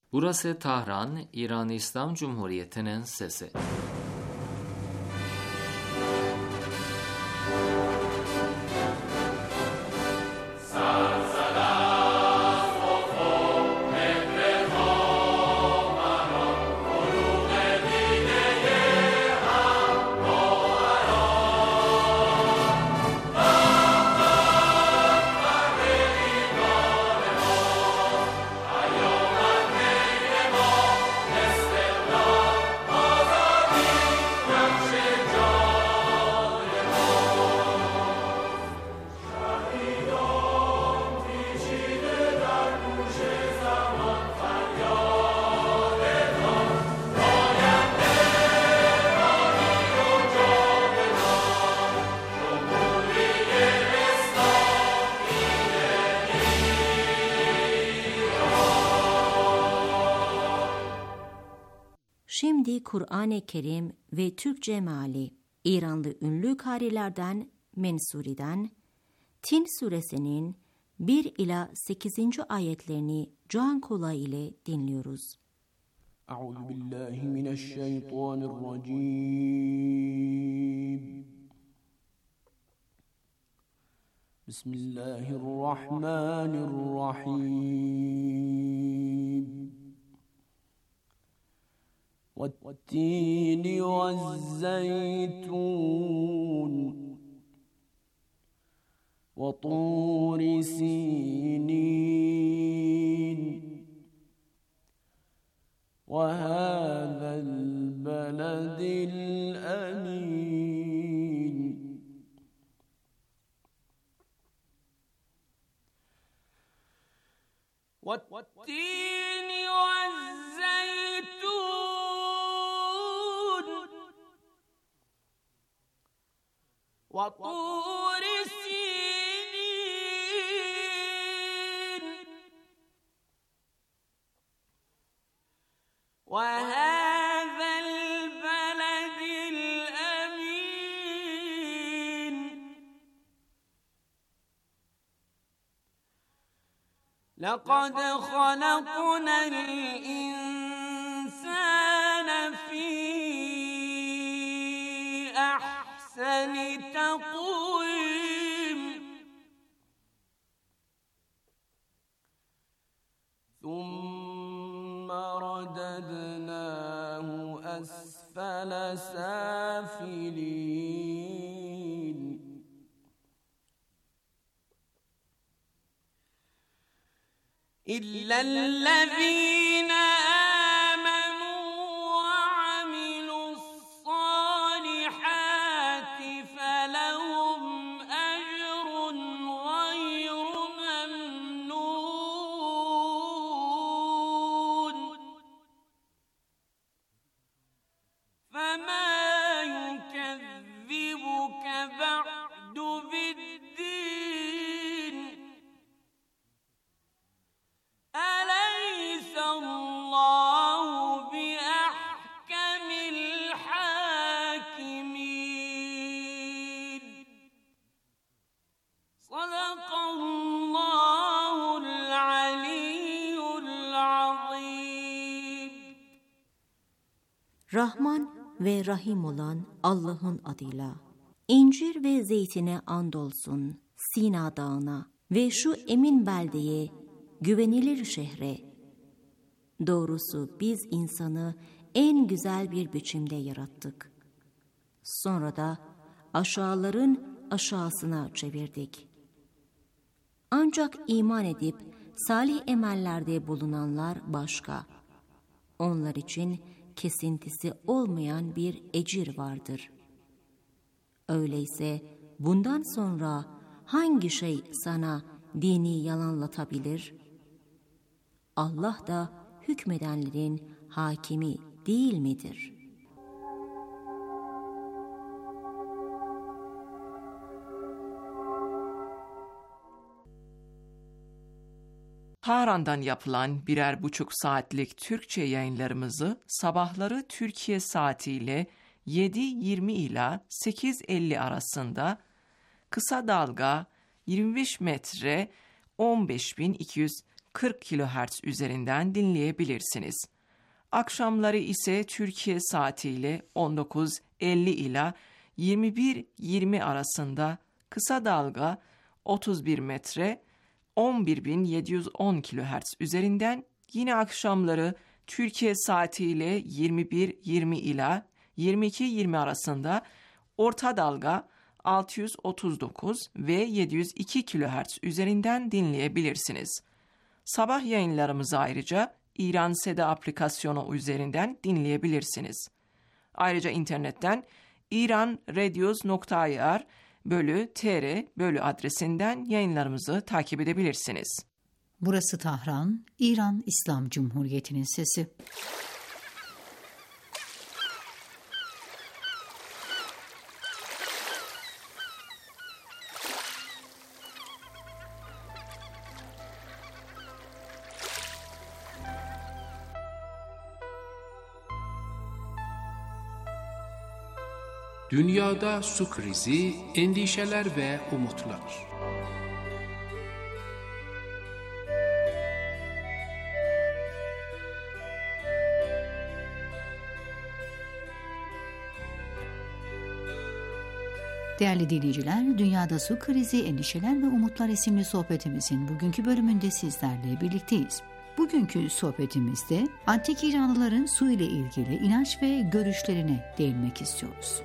Burası Tahran, İran İslam Cumhuriyeti'nin sesi. Şimdi Kur'an-ı Kerim ve Türkçe meali, İranlı ünlü karilerden Mensuri'den Tin suresinin 1 ila 8. ayetlerini can kulağı ile dinliyoruz. Euzubillahimineşşeytanirracim. Bismillahirrahmanirrahim. وَالتِّينِ وَالزَّيْتُونِ وَطُورِ سِينِينَ وَهَذَا الْبَلَدِ الْأَمِينِ وَالتِّينِ وَالزَّيْتُونِ وَطُورِ سِينِينَ وَهَذَا الْبَلَدِ الْأَمِينِ لَقَدْ خَلَقْنَا الْإِنسَانَ فِي أَحْسَنِ تَقْوِيمٍ ثُمَّ رَدَدْنَاهُ أَسْفَلَ سَافِلِينَ إِلَّا الَّذِينَ آمَنُوا وَعَمِلُوا الصَّالِحَاتِ فَلَهُمْ أَجْرٌ غَيْرُ مَمْنُونٍ فَمَا يُكَذِّبُكَ بَعْدُ بِالدِّينِ أَلَيْسَ اللَّهُ بِأَحْكَمِ الْحَاكِمِينَ صَدَقَ اللّٰهُ الْعَلِيُّ الْعَظِيمُ. Rahman ve Rahim olan Allah'ın adıyla. İncir ve zeytine andolsun, Sina dağına ve şu emin beldeye, güvenilir şehre. Doğrusu biz insanı en güzel bir biçimde yarattık. Sonra da aşağıların aşağısına çevirdik. Ancak iman edip salih emellerde bulunanlar başka. Onlar için kesintisi olmayan bir ecir vardır. Öyleyse bundan sonra hangi şey sana dini yalanlatabilir? Allah da hükmedenlerin hakimi değil midir? Tahran'dan yapılan 1,5 saatlik Türkçe yayınlarımızı sabahları Türkiye saatiyle 7:20 ila 8:50 arasında kısa dalga 25 metre 15.240 40 kHz üzerinden dinleyebilirsiniz. Akşamları ise Türkiye saatiyle 19.50 ila 21.20 arasında kısa dalga 31 metre 11.710 kHz üzerinden, yine akşamları Türkiye saatiyle 21.20 ila 22.20 arasında orta dalga 639 ve 702 kHz üzerinden dinleyebilirsiniz. Sabah yayınlarımızı ayrıca İran Seda aplikasyonu üzerinden dinleyebilirsiniz. Ayrıca internetten iranradios.ir/tr adresinden yayınlarımızı takip edebilirsiniz. Burası Tahran, İran İslam Cumhuriyeti'nin sesi. Dünyada su krizi, endişeler ve umutlar. Değerli dinleyiciler, Dünyada Su Krizi, Endişeler ve Umutlar isimli sohbetimizin bugünkü bölümünde sizlerle birlikteyiz. Bugünkü sohbetimizde antik İranlıların su ile ilgili inanç ve görüşlerine değinmek istiyoruz.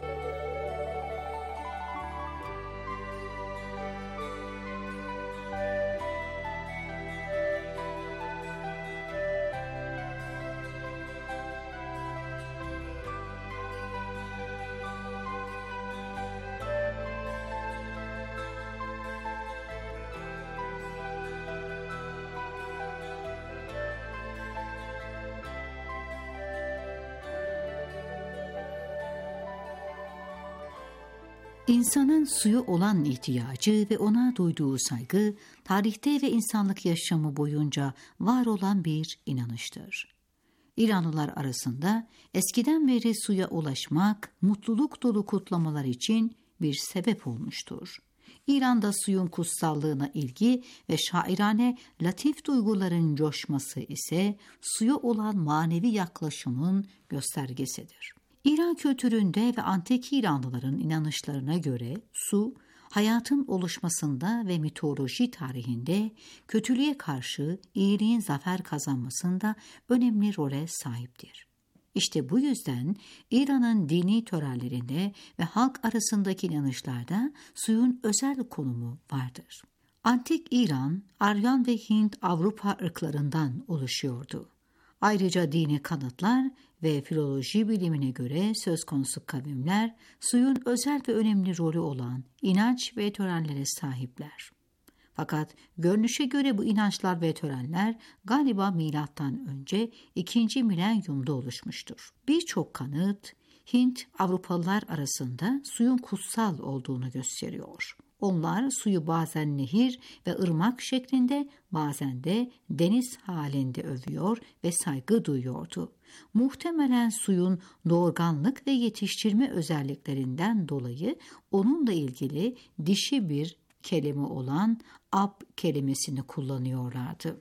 İnsanın suya olan ihtiyacı ve ona duyduğu saygı, tarihte ve insanlık yaşamı boyunca var olan bir inanıştır. İranlılar arasında eskiden beri suya ulaşmak, mutluluk dolu kutlamalar için bir sebep olmuştur. İran'da suyun kutsallığına ilgi ve şairane latif duyguların coşması ise suya olan manevi yaklaşımın göstergesidir. İran kültüründe ve antik İranlıların inanışlarına göre su, hayatın oluşmasında ve mitoloji tarihinde kötülüğe karşı iyiliğin zafer kazanmasında önemli role sahiptir. İşte bu yüzden İran'ın dini törenlerinde ve halk arasındaki inanışlarda suyun özel konumu vardır. Antik İran, Aryan ve Hint-Avrupa ırklarından oluşuyordu. Ayrıca dini kanıtlar ve filoloji bilimine göre söz konusu kavimler suyun özel ve önemli rolü olan inanç ve törenlere sahipler. Fakat görünüşe göre bu inançlar ve törenler galiba milattan önce 2. milenyumda oluşmuştur. Birçok kanıt Hint-Avrupalılar arasında suyun kutsal olduğunu gösteriyor. Onlar suyu bazen nehir ve ırmak şeklinde, bazen de deniz halinde övüyor ve saygı duyuyordu. Muhtemelen suyun doğurganlık ve yetiştirme özelliklerinden dolayı onunla ilgili dişi bir kelime olan ab kelimesini kullanıyorlardı.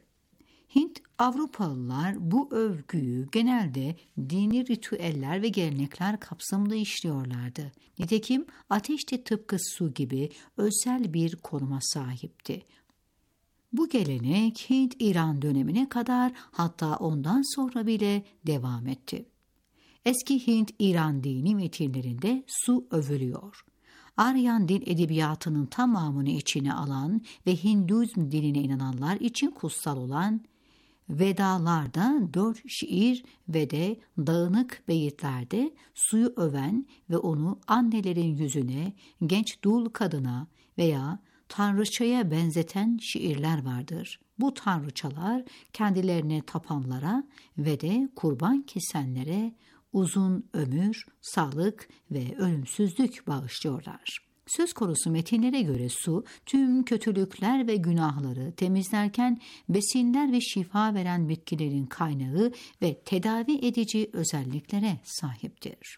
Hint-Avrupalılar bu övgüyü genelde dini ritüeller ve gelenekler kapsamında işliyorlardı. Nitekim ateş de tıpkı su gibi özel bir konuma sahipti. Bu gelenek Hint-İran dönemine kadar, hatta ondan sonra bile devam etti. Eski Hint-İran dini metinlerinde su övülüyor. Aryan dil edebiyatının tamamını içine alan ve Hinduizm dinine inananlar için kutsal olan Vedalarda 4 şiir ve de dağınık beyitlerde suyu öven ve onu annelerin yüzüne, genç dul kadına veya tanrıçaya benzeten şiirler vardır. Bu tanrıçalar kendilerine tapanlara ve de kurban kesenlere uzun ömür, sağlık ve ölümsüzlük bağışlıyorlar. Söz konusu metinlere göre su, tüm kötülükler ve günahları temizlerken besinler ve şifa veren bitkilerin kaynağı ve tedavi edici özelliklere sahiptir.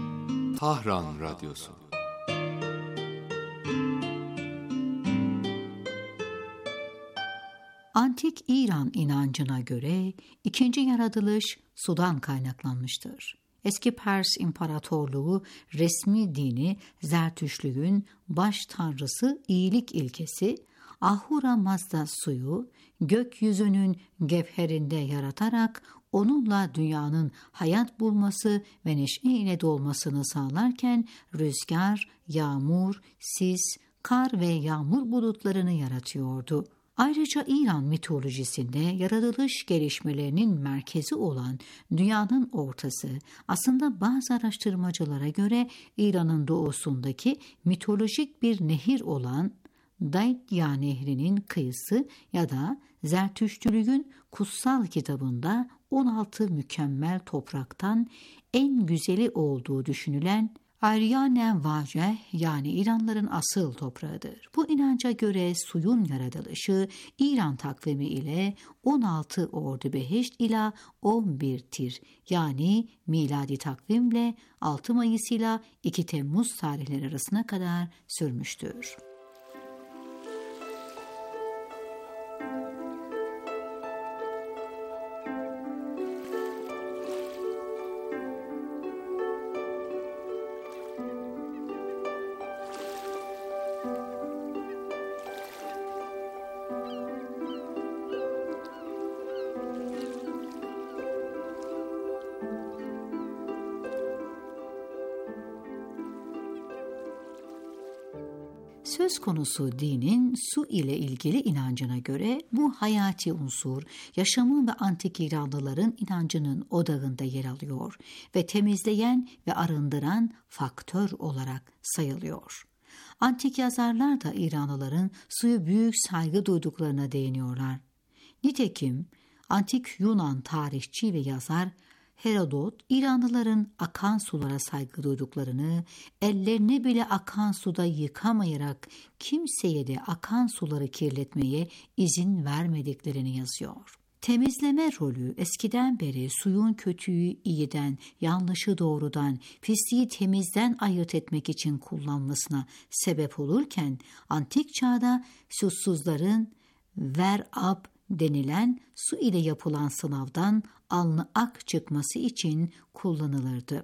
Tahran Radyosu. Antik İran inancına göre ikinci yaratılış sudan kaynaklanmıştır. Eski Pers İmparatorluğu resmi dini Zertüştlüğün baş tanrısı iyilik ilkesi Ahura Mazda suyu gökyüzünün gevherinde yaratarak onunla dünyanın hayat bulması ve neşeyle dolmasını sağlarken rüzgar, yağmur, sis, kar ve yağmur bulutlarını yaratıyordu. Ayrıca İran mitolojisinde yaratılış gelişmelerinin merkezi olan dünyanın ortası aslında bazı araştırmacılara göre İran'ın doğusundaki mitolojik bir nehir olan Daydya Nehri'nin kıyısı ya da Zertüştlüğün kutsal kitabında 16 mükemmel topraktan en güzeli olduğu düşünülen Aryane Vaceh yani İranlıların asıl toprağıdır. Bu inanca göre suyun yaratılışı İran takvimi ile 16 Ordubehisht ila 11 Tir yani miladi takvimle 6 Mayıs ila 2 Temmuz tarihleri arasına kadar sürmüştür. Söz konusu dinin su ile ilgili inancına göre bu hayati unsur yaşamı ve antik İranlıların inancının odağında yer alıyor ve temizleyen ve arındıran faktör olarak sayılıyor. Antik yazarlar da İranlıların suyu büyük saygı duyduklarına değiniyorlar. Nitekim antik Yunan tarihçi ve yazar Herodot, İranlıların akan sulara saygı duyduklarını, ellerini bile akan suda yıkamayarak kimseye de akan suları kirletmeye izin vermediklerini yazıyor. Temizleme rolü eskiden beri suyun kötüyü iyiden, yanlışı doğrudan, pisliği temizden ayırt etmek için kullanmasına sebep olurken, antik çağda susuzların ver-ab denilen su ile yapılan sınavdan alnı ak çıkması için kullanılırdı.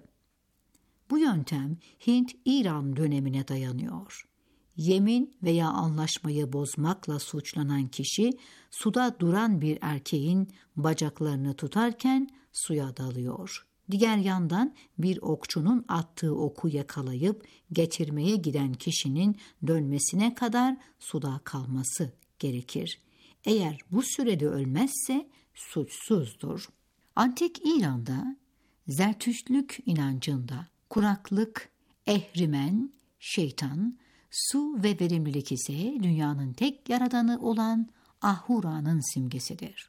Bu yöntem Hint-İran dönemine dayanıyor. Yemin veya anlaşmayı bozmakla suçlanan kişi suda duran bir erkeğin bacaklarını tutarken suya dalıyor. Diğer yandan bir okçunun attığı oku yakalayıp getirmeye giden kişinin dönmesine kadar suda kalması gerekir. Eğer bu sürede ölmezse suçsuzdur. Antik İran'da Zertüştlük inancında kuraklık, ehrimen, şeytan, su ve verimlilik ise dünyanın tek yaradanı olan Ahura'nın simgesidir.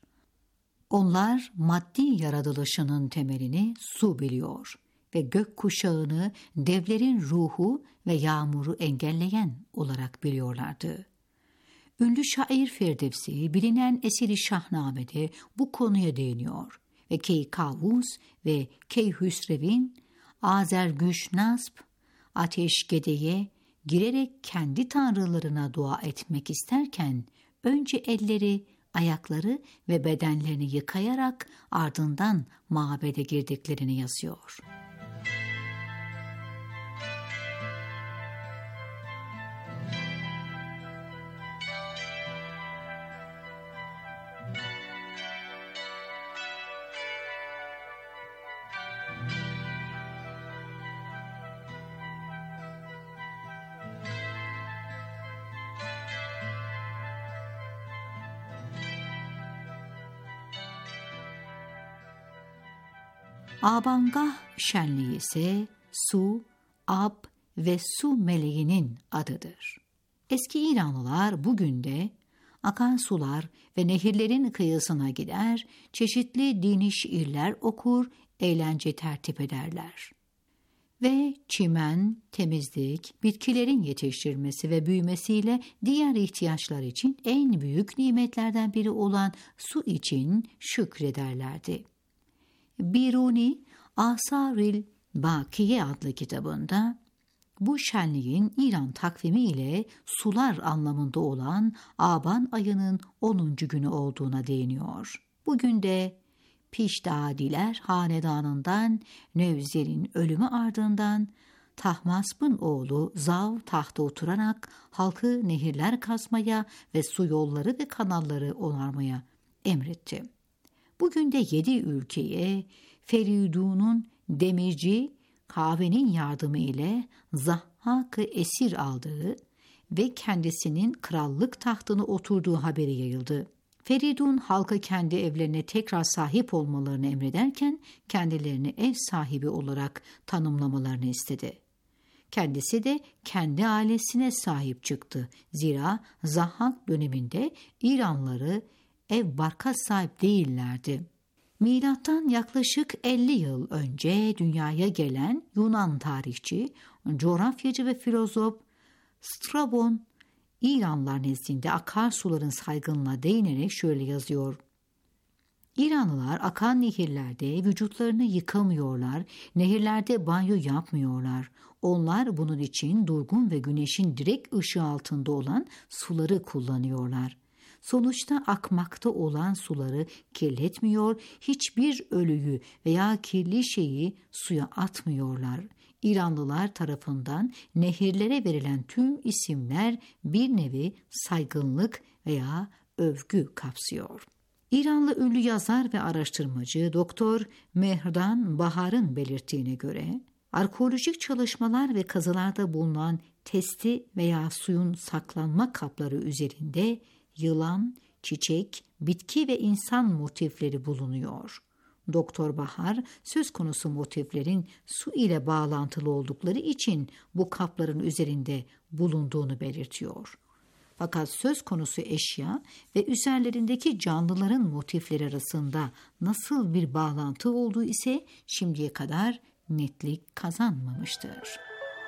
Onlar maddi yaratılışının temelini su biliyor ve gökkuşağını devlerin ruhu ve yağmuru engelleyen olarak biliyorlardı. Ünlü şair Firdevsi bilinen Eseri Şahname'de bu konuya değiniyor ve Keykavus ve Keyhüsrev'in Azergüş Nasp, Ateşgede'ye girerek kendi tanrılarına dua etmek isterken önce elleri, ayakları ve bedenlerini yıkayarak ardından mabede girdiklerini yazıyor. Abangah şenliği ise su, ab ve su meleğinin adıdır. Eski İranlılar bugün de akan sular ve nehirlerin kıyısına gider, çeşitli dini şiirler okur, eğlence tertip ederler. Ve çimen, temizlik, bitkilerin yetiştirilmesi ve büyümesiyle diğer ihtiyaçlar için en büyük nimetlerden biri olan su için şükrederlerdi. Biruni, Asaril Bakiye adlı kitabında Bu şenliğin İran takvimi ile sular anlamında olan Aban ayının 10. günü olduğuna değiniyor. Bugün de Pişdadiler hanedanından Nevzer'in ölümü ardından Tahmasp'ın oğlu Zav tahta oturarak halkı nehirler kazmaya ve su yolları ve kanalları onarmaya emretti. Bugün de 7 ülkeye Feridun'un demirci kahvenin yardımı ile Zahhak'ı esir aldığı ve kendisinin krallık tahtına oturduğu haberi yayıldı. Feridun halka kendi evlerine tekrar sahip olmalarını emrederken kendilerini ev sahibi olarak tanımlamalarını istedi. Kendisi de kendi ailesine sahip çıktı. Zira Zahhak döneminde İranlıları ev barka sahip değillerdi. Milattan yaklaşık 50 yıl önce dünyaya gelen Yunan tarihçi, coğrafyacı ve filozof Strabon, İranlılar nezdinde akarsuların saygınlığına değinerek şöyle yazıyor. İranlılar akan nehirlerde vücutlarını yıkamıyorlar, nehirlerde banyo yapmıyorlar. Onlar bunun için durgun ve güneşin direkt ışığı altında olan suları kullanıyorlar. Sonuçta akmakta olan suları kirletmiyor, hiçbir ölüyü veya kirli şeyi suya atmıyorlar. İranlılar tarafından nehirlere verilen tüm isimler bir nevi saygınlık veya övgü kapsıyor. İranlı ünlü yazar ve araştırmacı Doktor Mehran Bahar'ın belirttiğine göre, arkeolojik çalışmalar ve kazılarda bulunan testi veya suyun saklanma kapları üzerinde yılan, çiçek, bitki ve insan motifleri bulunuyor. Doktor Bahar, söz konusu motiflerin su ile bağlantılı oldukları için bu kapların üzerinde bulunduğunu belirtiyor. Fakat söz konusu eşya ve üzerlerindeki canlıların motifleri arasında nasıl bir bağlantı olduğu ise şimdiye kadar netlik kazanmamıştır.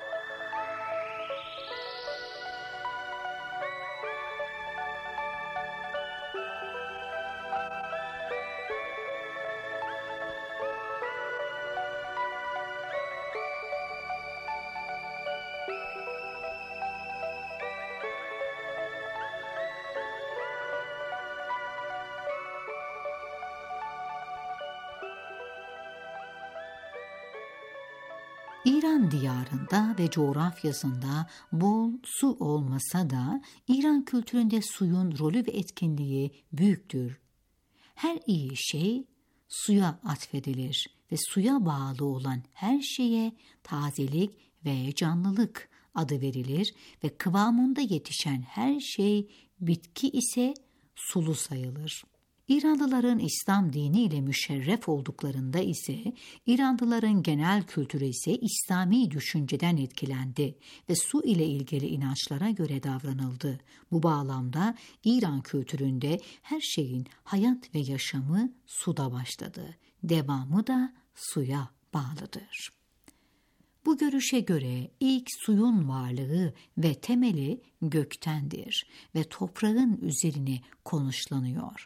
İran diyarında ve coğrafyasında bol su olmasa da İran kültüründe suyun rolü ve etkinliği büyüktür. Her iyi şey suya atfedilir ve suya bağlı olan her şeye tazelik ve canlılık adı verilir ve kıvamında yetişen her şey bitki ise sulu sayılır. İranlıların İslam diniyle müşerref olduklarında ise İranlıların genel kültürü ise İslami düşünceden etkilendi ve su ile ilgili inançlara göre davranıldı. Bu bağlamda İran kültüründe her şeyin hayat ve yaşamı suda başladı. Devamı da suya bağlıdır. Bu görüşe göre ilk suyun varlığı ve temeli göktendir ve toprağın üzerine konuşlanıyor.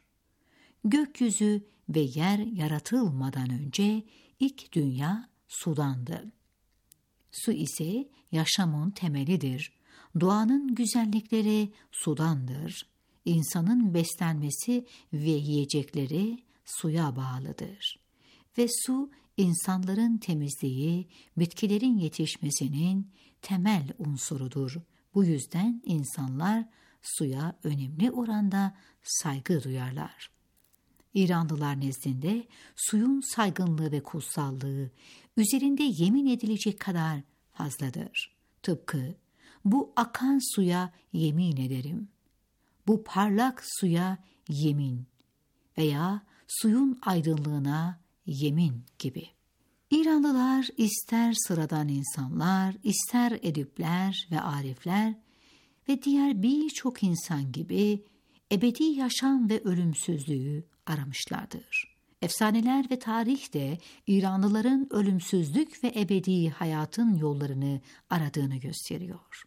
Gökyüzü ve yer yaratılmadan önce ilk dünya sudandı. Su ise yaşamın temelidir. Doğanın güzellikleri sudandır. İnsanın beslenmesi ve yiyecekleri suya bağlıdır. Ve su, insanların temizliği, bitkilerin yetişmesinin temel unsurudur. Bu yüzden insanlar suya önemli oranda saygı duyarlar. İranlılar nezdinde suyun saygınlığı ve kutsallığı üzerinde yemin edilecek kadar fazladır. Tıpkı bu akan suya yemin ederim, bu parlak suya yemin veya suyun aydınlığına yemin gibi. İranlılar ister sıradan insanlar, ister edipler ve arifler ve diğer birçok insan gibi ebedi yaşam ve ölümsüzlüğü aramışlardır. Efsaneler ve tarih de İranlıların ölümsüzlük ve ebedi hayatın yollarını aradığını gösteriyor.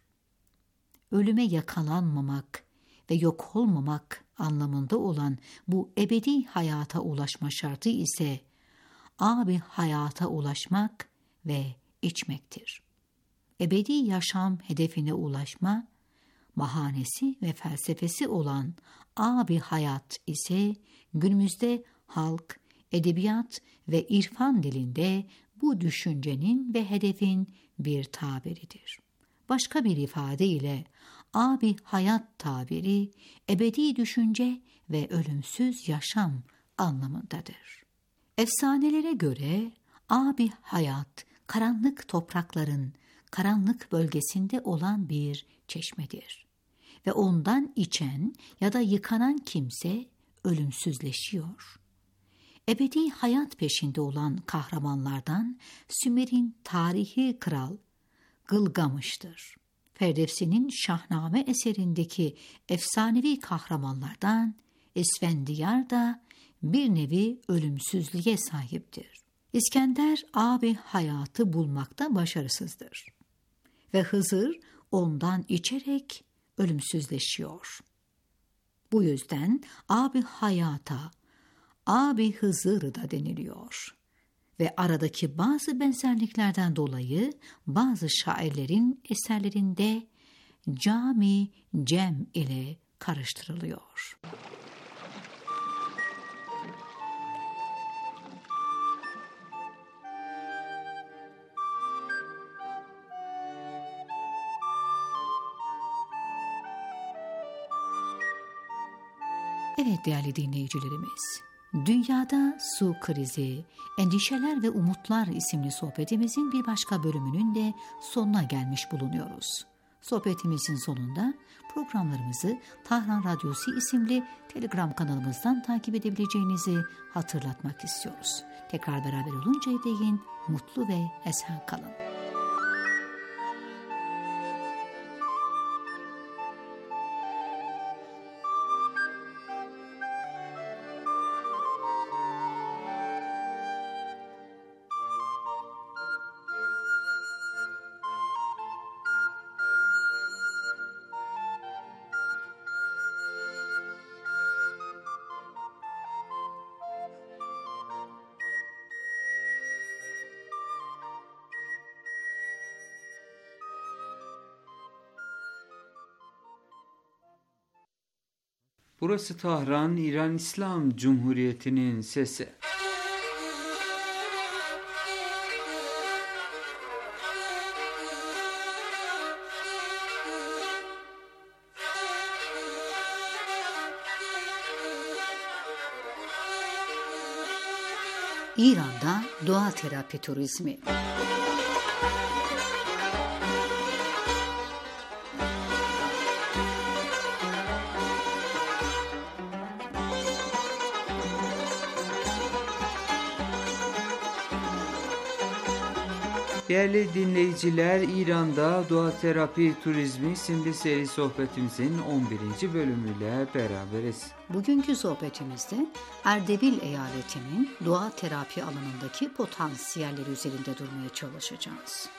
Ölüme yakalanmamak ve yok olmamak anlamında olan bu ebedi hayata ulaşma şartı ise abi hayata ulaşmak ve içmektir. ebedi yaşam hedefine ulaşma bahanesi ve felsefesi olan Ab-i Hayat ise günümüzde halk, edebiyat ve irfan dilinde bu düşüncenin ve hedefin bir tabiridir. Başka bir ifadeyle Ab-i Hayat tabiri ebedi düşünce ve ölümsüz yaşam anlamındadır. Efsanelere göre Ab-i Hayat karanlık toprakların karanlık bölgesinde olan bir çeşmedir ve ondan içen ya da yıkanan kimse ölümsüzleşiyor. Ebedi hayat peşinde olan kahramanlardan Sümer'in tarihi kral Gılgamış'tır. Ferdevsi'nin Şahname eserindeki efsanevi kahramanlardan Esfendiyar da bir nevi ölümsüzlüğe sahiptir. İskender Ab-i Hayatı bulmakta başarısızdır ve Hızır ondan içerek ölümsüzleşiyor. Bu yüzden Ab-i Hayata Ab-i Hızır da deniliyor ve aradaki bazı benzerliklerden dolayı bazı şairlerin eserlerinde Cami Cem ile karıştırılıyor. Evet değerli dinleyicilerimiz, Dünyada Su Krizi, Endişeler ve Umutlar isimli sohbetimizin bir başka bölümünün de sonuna gelmiş bulunuyoruz. Sohbetimizin sonunda programlarımızı Tahran Radyosu isimli Telegram kanalımızdan takip edebileceğinizi hatırlatmak istiyoruz. Tekrar beraber oluncaya değin mutlu ve esen kalın. Burası Tahran, İran İslam Cumhuriyeti'nin sesi. İran'da doğa terapi turizmi. Değerli dinleyiciler, İran'da Doğa Terapi Turizmi isimli seri sohbetimizin 11. bölümüyle beraberiz. Bugünkü sohbetimizde Erdebil eyaletinin doğa terapi alanındaki potansiyelleri üzerinde durmaya çalışacağız.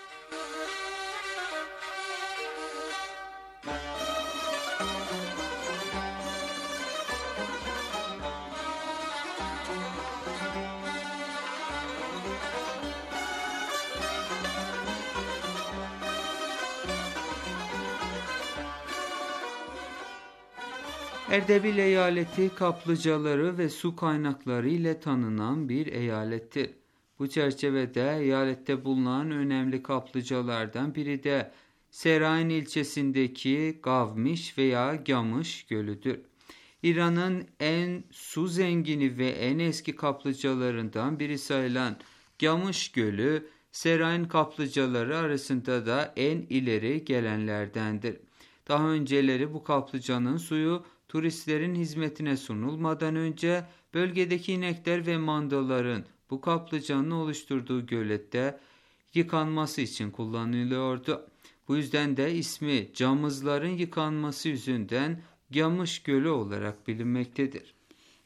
Erdebil eyaleti kaplıcaları ve su kaynakları ile tanınan bir eyalettir. Bu çerçevede eyalette bulunan önemli kaplıcalardan biri de Serayn ilçesindeki Gavmiş veya Gamış Gölü'dür. İran'ın en su zengini ve en eski kaplıcalarından biri sayılan Gamış Gölü, Serayn kaplıcaları arasında da en ileri gelenlerdendir. Daha önceleri bu kaplıcanın suyu turistlerin hizmetine sunulmadan önce bölgedeki inekler ve mandaların bu kaplıcanın oluşturduğu gölette yıkanması için kullanılıyordu. Bu yüzden de ismi camızların yıkanması yüzünden Gamış Gölü olarak bilinmektedir.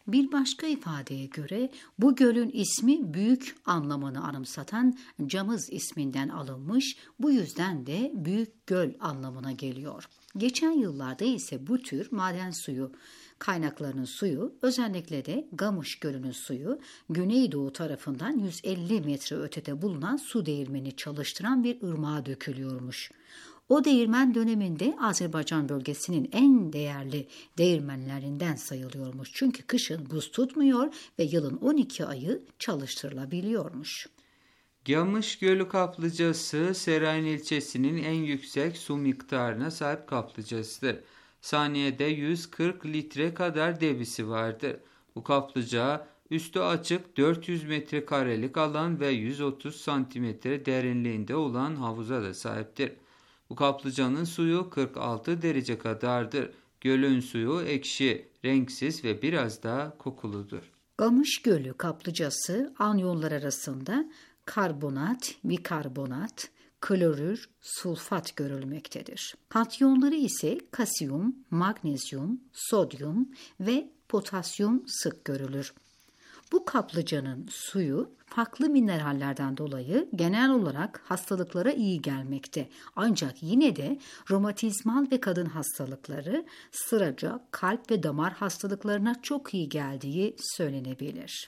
Bir başka ifadeye göre bu gölün ismi büyük anlamını anımsatan Camız isminden alınmış, bu yüzden de büyük göl anlamına geliyor. Geçen yıllarda ise bu tür maden suyu kaynaklarının suyu, özellikle de Gamış Gölü'nün suyu, güneydoğu tarafından 150 metre ötede bulunan su değirmeni çalıştıran bir ırmağa dökülüyormuş. O değirmen döneminde Azerbaycan bölgesinin en değerli değirmenlerinden sayılıyormuş. Çünkü kışın buz tutmuyor ve yılın 12 ayı çalıştırılabiliyormuş. Gamış Gölü kaplıcası Serayn ilçesinin en yüksek su miktarına sahip kaplıcasıdır. Saniyede 140 litre kadar debisi vardır. Bu kaplıca üstü açık 400 metrekarelik alan ve 130 santimetre derinliğinde olan havuza da sahiptir. Bu kaplıcanın suyu 46 derece kadardır. Gölün suyu ekşi, renksiz ve biraz da kokuludur. Gamış Gölü kaplıcası anyonlar arasında karbonat, bikarbonat, klorür, sulfat görülmektedir. Katyonları ise kalsiyum, magnezyum, sodyum ve potasyum sık görülür. Bu kaplıcanın suyu farklı minerallerden dolayı genel olarak hastalıklara iyi gelmekte. Ancak yine de romatizmal ve kadın hastalıkları, sıraca kalp ve damar hastalıklarına çok iyi geldiği söylenebilir.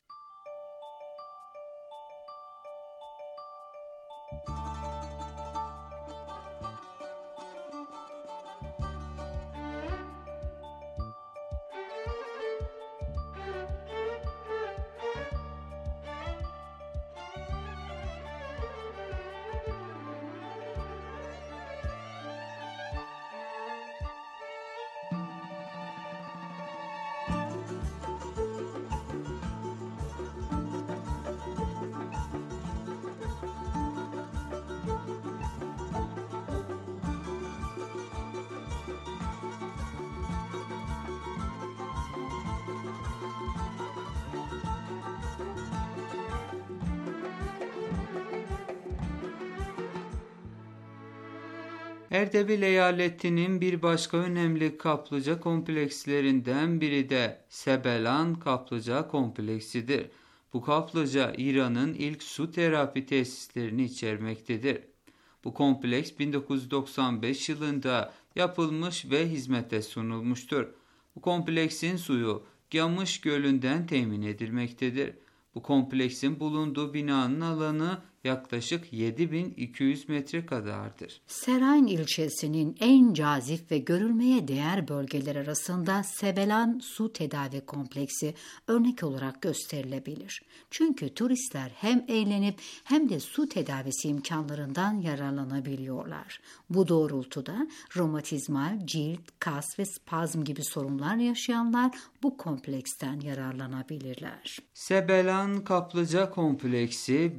Erdebil eyaletinin bir başka önemli kaplıca komplekslerinden biri de Sebelan Kaplıca Kompleksidir. Bu kaplıca İran'ın ilk su terapi tesislerini içermektedir. Bu kompleks 1995 yılında yapılmış ve hizmete sunulmuştur. Bu kompleksin suyu Gamış Gölü'nden temin edilmektedir. Bu kompleksin bulunduğu binanın alanı yaklaşık 7200 metre kadardır. Serayn ilçesinin en cazip ve görülmeye değer bölgeler arasında Sebelan Su Tedavi Kompleksi örnek olarak gösterilebilir. Çünkü turistler hem eğlenip hem de su tedavisi imkanlarından yararlanabiliyorlar. Bu doğrultuda romatizmal, cilt, kas ve spazm gibi sorunlar yaşayanlar bu kompleksten yararlanabilirler. Sebelan Kaplıca Kompleksi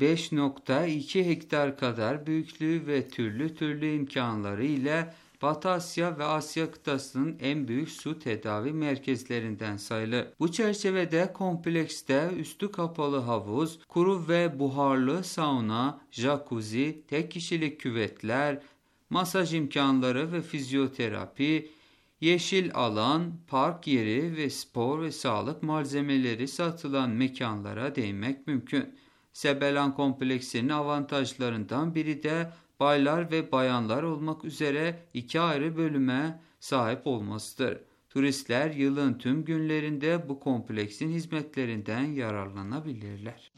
5,2 hektar kadar büyüklüğü ve türlü imkanları ile Batı Asya ve Asya kıtasının en büyük su tedavi merkezlerinden sayılır. Bu çerçevede komplekste üstü kapalı havuz, kuru ve buharlı sauna, jacuzzi, tek kişilik küvetler, masaj imkanları ve fizyoterapi, yeşil alan, park yeri ve spor ve sağlık malzemeleri satılan mekanlara değinmek mümkün. Sebelan kompleksinin avantajlarından biri de baylar ve bayanlar olmak üzere 2 ayrı bölüme sahip olmasıdır. Turistler yılın tüm günlerinde bu kompleksin hizmetlerinden yararlanabilirler.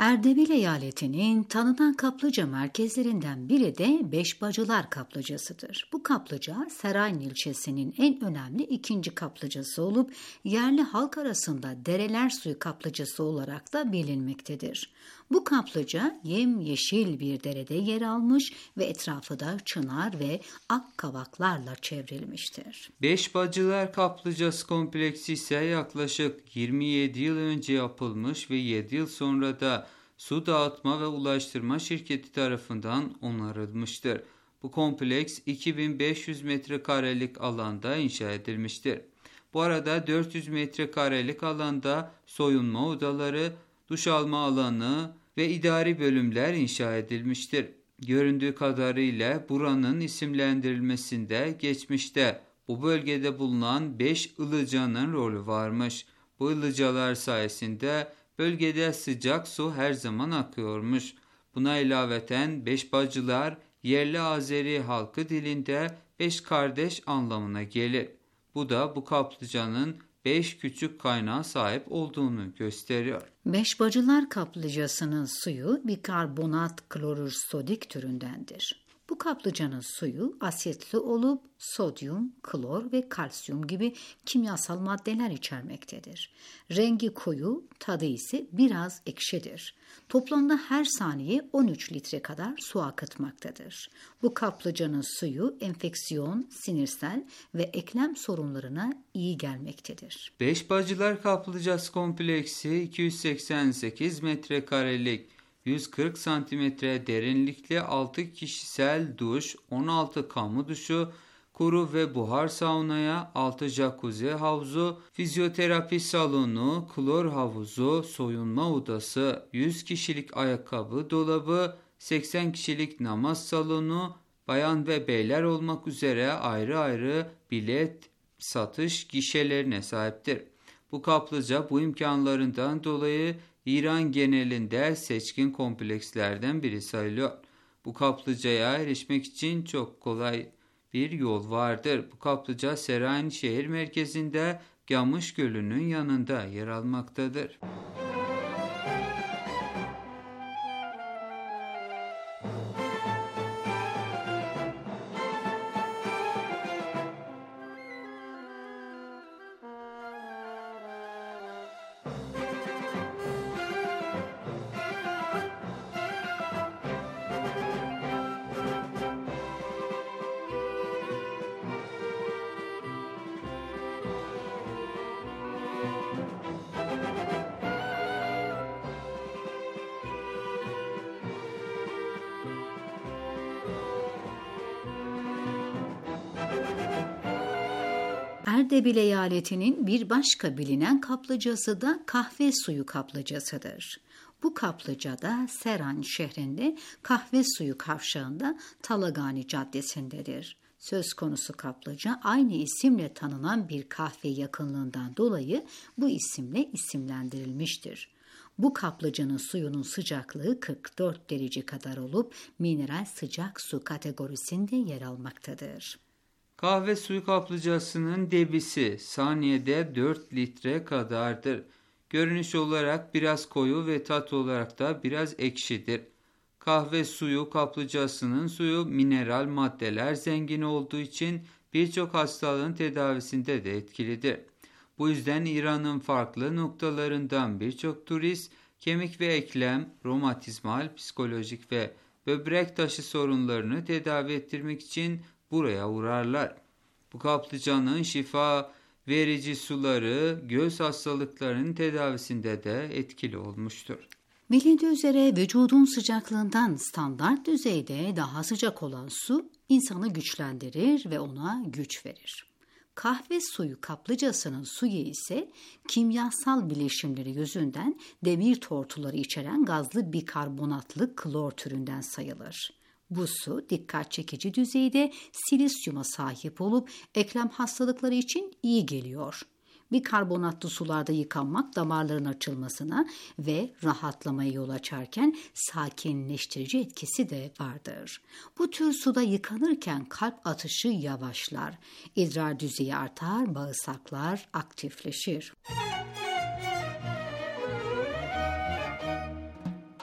Erdebil eyaletinin tanınan kaplıca merkezlerinden biri de Beşbacılar kaplıcasıdır. Bu kaplıca Serayn ilçesinin en önemli ikinci kaplıcası olup yerli halk arasında Dereler Suyu kaplıcası olarak da bilinmektedir. Bu kaplıca yemyeşil bir derede yer almış ve etrafı da çınar ve ak kavaklarla çevrilmiştir. Beşbacılar Kaplıcası kompleksi ise yaklaşık 27 yıl önce yapılmış ve 7 yıl sonra da Su Dağıtma ve Ulaştırma Şirketi tarafından onarılmıştır. Bu kompleks 2500 metrekarelik alanda inşa edilmiştir. Bu arada 400 metrekarelik alanda soyunma odaları, duş alma alanı ve idari bölümler inşa edilmiştir. Göründüğü kadarıyla buranın isimlendirilmesinde geçmişte bu bölgede bulunan 5 ılıcanın rolü varmış. Bu ılıcalar sayesinde bölgede sıcak su her zaman akıyormuş. Buna ilaveten Beşbacılar yerli Azeri halkı dilinde 5 kardeş anlamına gelir. Bu da bu kaplıcanın 5 küçük kaynağa sahip olduğunu gösteriyor. Beşbacılar kaplıcasının suyu bikarbonat klorür sodik türündendir. Bu kaplıcanın suyu asitli olup sodyum, klor ve kalsiyum gibi kimyasal maddeler içermektedir. Rengi koyu, tadı ise biraz ekşidir. Toplamda her saniye 13 litre kadar su akıtmaktadır. Bu kaplıcanın suyu enfeksiyon, sinirsel ve eklem sorunlarına iyi gelmektedir. Beşbacılar Kaplıcası kompleksi 288 metrekarelik, 140 santimetre derinlikli 6 kişisel duş, 16 kamu duşu, kuru ve buhar saunaya, 6 jacuzzi havuzu, fizyoterapi salonu, klor havuzu, soyunma odası, 100 kişilik ayakkabı dolabı, 80 kişilik namaz salonu, bayan ve beyler olmak üzere ayrı ayrı bilet satış gişelerine sahiptir. Bu kaplıca bu imkanlarından dolayı İran genelinde seçkin komplekslerden biri sayılıyor. Bu kaplıcaya erişmek için çok kolay bir yol vardır. Bu kaplıca Serayn şehir merkezinde Gamış Gölü'nün yanında yer almaktadır. Erdebil eyaletinin bir başka bilinen kaplıcası da Kahve Suyu kaplıcasıdır. Bu kaplıcada Serayn şehrinde Kahve Suyu kavşağında Talagani Caddesi'ndedir. Söz konusu kaplıca aynı isimle tanınan bir kahve yakınlığından dolayı bu isimle isimlendirilmiştir. Bu kaplıcanın suyunun sıcaklığı 44 derece kadar olup mineral sıcak su kategorisinde yer almaktadır. Kahve suyu kaplıcasının debisi saniyede 4 litre kadardır. Görünüş olarak biraz koyu ve tat olarak da biraz ekşidir. Kahve suyu kaplıcasının suyu mineral maddeler zengini olduğu için birçok hastalığın tedavisinde de etkilidir. Bu yüzden İran'ın farklı noktalarından birçok turist kemik ve eklem, romatizmal, psikolojik ve böbrek taşı sorunlarını tedavi ettirmek için buraya uğrarlar. Bu kaplıcanın şifa verici suları göz hastalıklarının tedavisinde de etkili olmuştur. Bilindiği üzere vücudun sıcaklığından standart düzeyde daha sıcak olan su insanı güçlendirir ve ona güç verir. Kahve suyu kaplıcasının suyu ise kimyasal bileşimleri yüzünden demir tortuları içeren gazlı bikarbonatlı klor türünden sayılır. Bu su dikkat çekici düzeyde silisyuma sahip olup eklem hastalıkları için iyi geliyor. Bikarbonatlı sularda yıkanmak damarların açılmasına ve rahatlamaya yol açarken sakinleştirici etkisi de vardır. Bu tür suda yıkanırken kalp atışı yavaşlar, idrar düzeyi artar, bağırsaklar aktifleşir.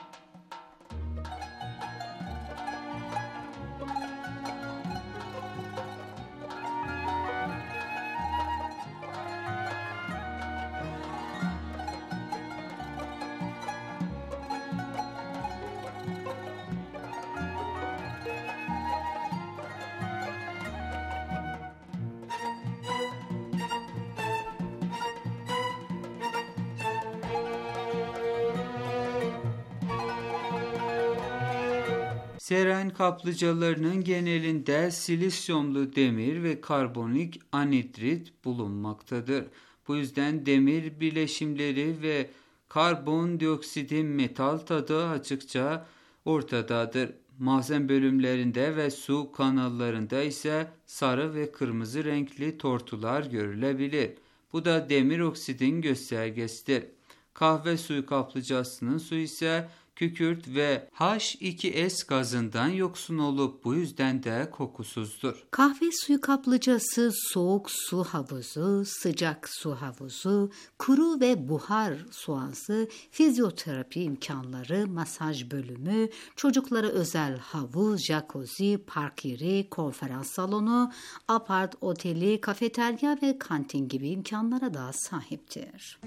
Seren kaplıcalarının genelinde silisyumlu demir ve karbonik anhidrit bulunmaktadır. Bu yüzden demir bileşimleri ve karbondioksidin metal tadı açıkça ortadadır. Mazen bölümlerinde ve su kanallarında ise sarı ve kırmızı renkli tortular görülebilir. Bu da demir oksidin göstergesidir. Kahve suyu kaplıcasının suyu ise kükürt ve H2S gazından yoksun olup bu yüzden de kokusuzdur. Kahve suyu kaplıcası soğuk su havuzu, sıcak su havuzu, kuru ve buhar su havuzı, fizyoterapi imkanları, masaj bölümü, çocuklara özel havuz, jacuzzi, park yeri, konferans salonu, apart oteli, kafeterya ve kantin gibi imkanlara da sahiptir.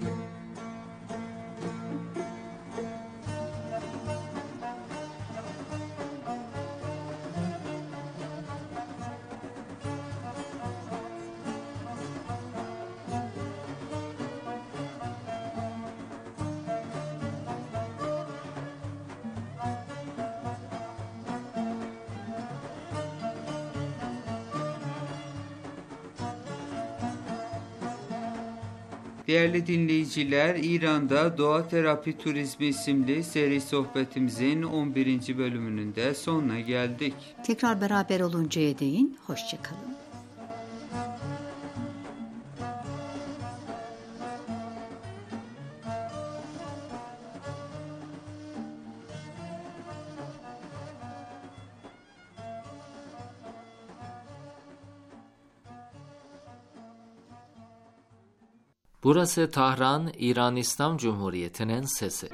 Değerli dinleyiciler, İran'da Doğa Terapi Turizmi isimli seri sohbetimizin 11. bölümünün de sonuna geldik. Tekrar beraber oluncaya değin, hoşça kalın. Burası Tahran, İran İslam Cumhuriyeti'nin sesi.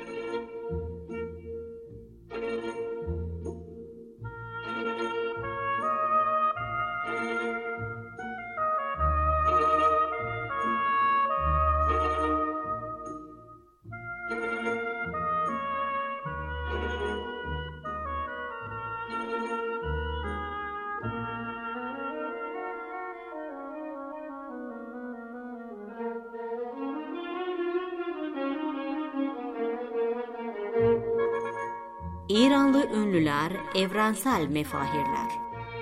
İranlı ünlüler, evrensel mefahirler.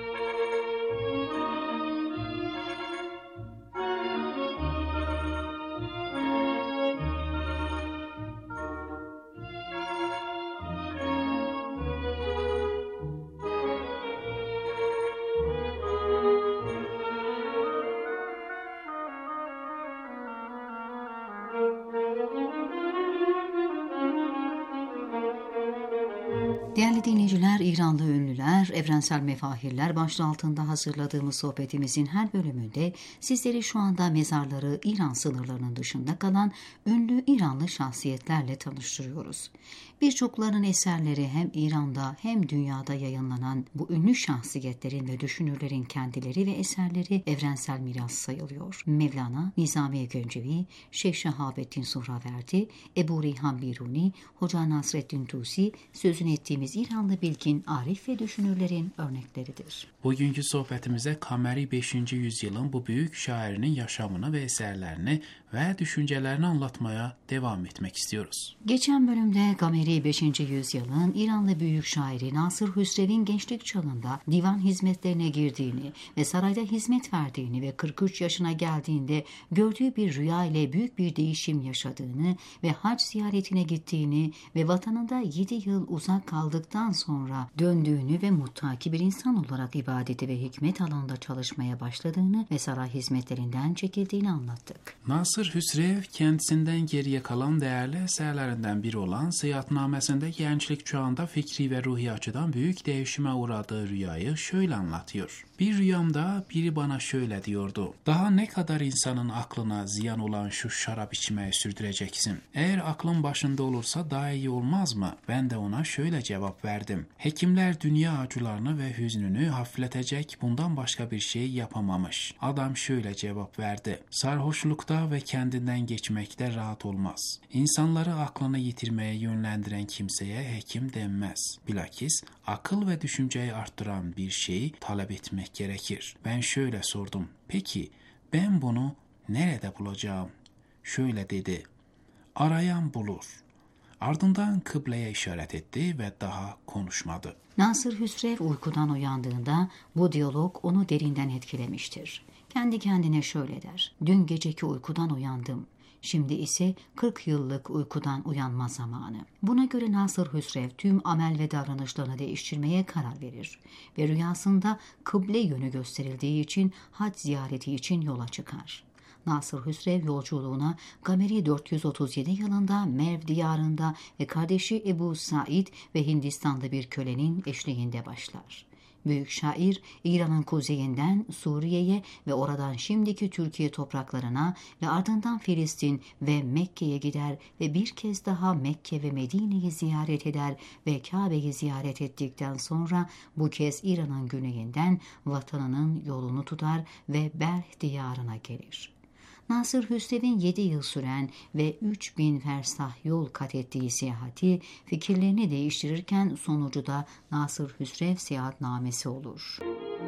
Değerli dinleyiciler, İranlı ünlüler, evrensel mefahirler başlığı altında hazırladığımız sohbetimizin her bölümünde sizleri şu anda mezarları İran sınırlarının dışında kalan ünlü İranlı şahsiyetlerle tanıştırıyoruz. Birçoklarının eserleri hem İran'da hem dünyada yayınlanan bu ünlü şahsiyetlerin ve düşünürlerin kendileri ve eserleri evrensel miras sayılıyor. Mevlana, Nizami Göncevi, Şeyh Şehabettin Suhraverdi, Ebu Reyhan Biruni, Hoca Nasreddin Tusi, sözünü ettiğimiz İranlı bilgin, arif ve düşünürlerin örnekleridir. Bugünkü sohbetimize Kameri 5. yüzyılın bu büyük şairinin yaşamını ve eserlerini ve düşüncelerini anlatmaya devam etmek istiyoruz. Geçen bölümde Kameri 5. yüzyılın İranlı büyük şairi Nasır Hüsrev'in gençlik çağında divan hizmetlerine girdiğini ve sarayda hizmet verdiğini ve 43 yaşına geldiğinde gördüğü bir rüya ile büyük bir değişim yaşadığını ve hac ziyaretine gittiğini ve vatanında 7 yıl uzak kaldıktan sonra döndüğünü ve muttaki bir insan olarak ibadeti ve hikmet alanında çalışmaya başladığını ve saray hizmetlerinden çekildiğini anlattık. Nasır Hüsrev kendisinden geriye kalan değerli eserlerinden biri olan Seyahatnamesinde gençlik çağında fikri ve ruhi açıdan büyük değişime uğradığı rüyayı şöyle anlatıyor. Bir rüyamda biri bana şöyle diyordu. Daha ne kadar insanın aklına ziyan olan şu şarap içmeyi sürdüreceksin? Eğer aklın başında olursa daha iyi olmaz mı? Ben de ona şöyle cevap verdim. Hekimler dünya acılarını ve hüznünü hafifletecek bundan başka bir şey yapamamış. Adam şöyle cevap verdi. Sarhoşlukta ve kendinden geçmekte rahat olmaz. İnsanları aklını yitirmeye yönlendiren kimseye hekim denmez. Bilakis akıl ve düşünceyi arttıran bir şeyi talep etmek gerekir. Ben şöyle sordum. Peki ben bunu nerede bulacağım? Şöyle dedi. Arayan bulur. Ardından kıbleye işaret etti ve daha konuşmadı. Nasır Hüsrev uykudan uyandığında bu diyalog onu derinden etkilemiştir. Kendi kendine şöyle der: "Dün geceki uykudan uyandım. Şimdi ise 40 yıllık uykudan uyanma zamanı." Buna göre Nasır Hüsrev tüm amel ve davranışlarını değiştirmeye karar verir ve rüyasında kıble yönü gösterildiği için hac ziyareti için yola çıkar. Nasır Hüsrev yolculuğuna Gameri 437 yılında Merv diyarında ve kardeşi Ebu Said ve Hindistan'da bir kölenin eşliğinde başlar. Büyük şair İran'ın kuzeyinden Suriye'ye ve oradan şimdiki Türkiye topraklarına ve ardından Filistin ve Mekke'ye gider ve bir kez daha Mekke ve Medine'yi ziyaret eder ve Kabe'yi ziyaret ettikten sonra bu kez İran'ın güneyinden vatanının yolunu tutar ve Berh diyarına gelir. Nasır Hüsrev'in 7 yıl süren ve 3000 fersah yol kat ettiği seyahati fikirlerini değiştirirken sonucu da Nasır Hüsrev seyahatnamesi olur.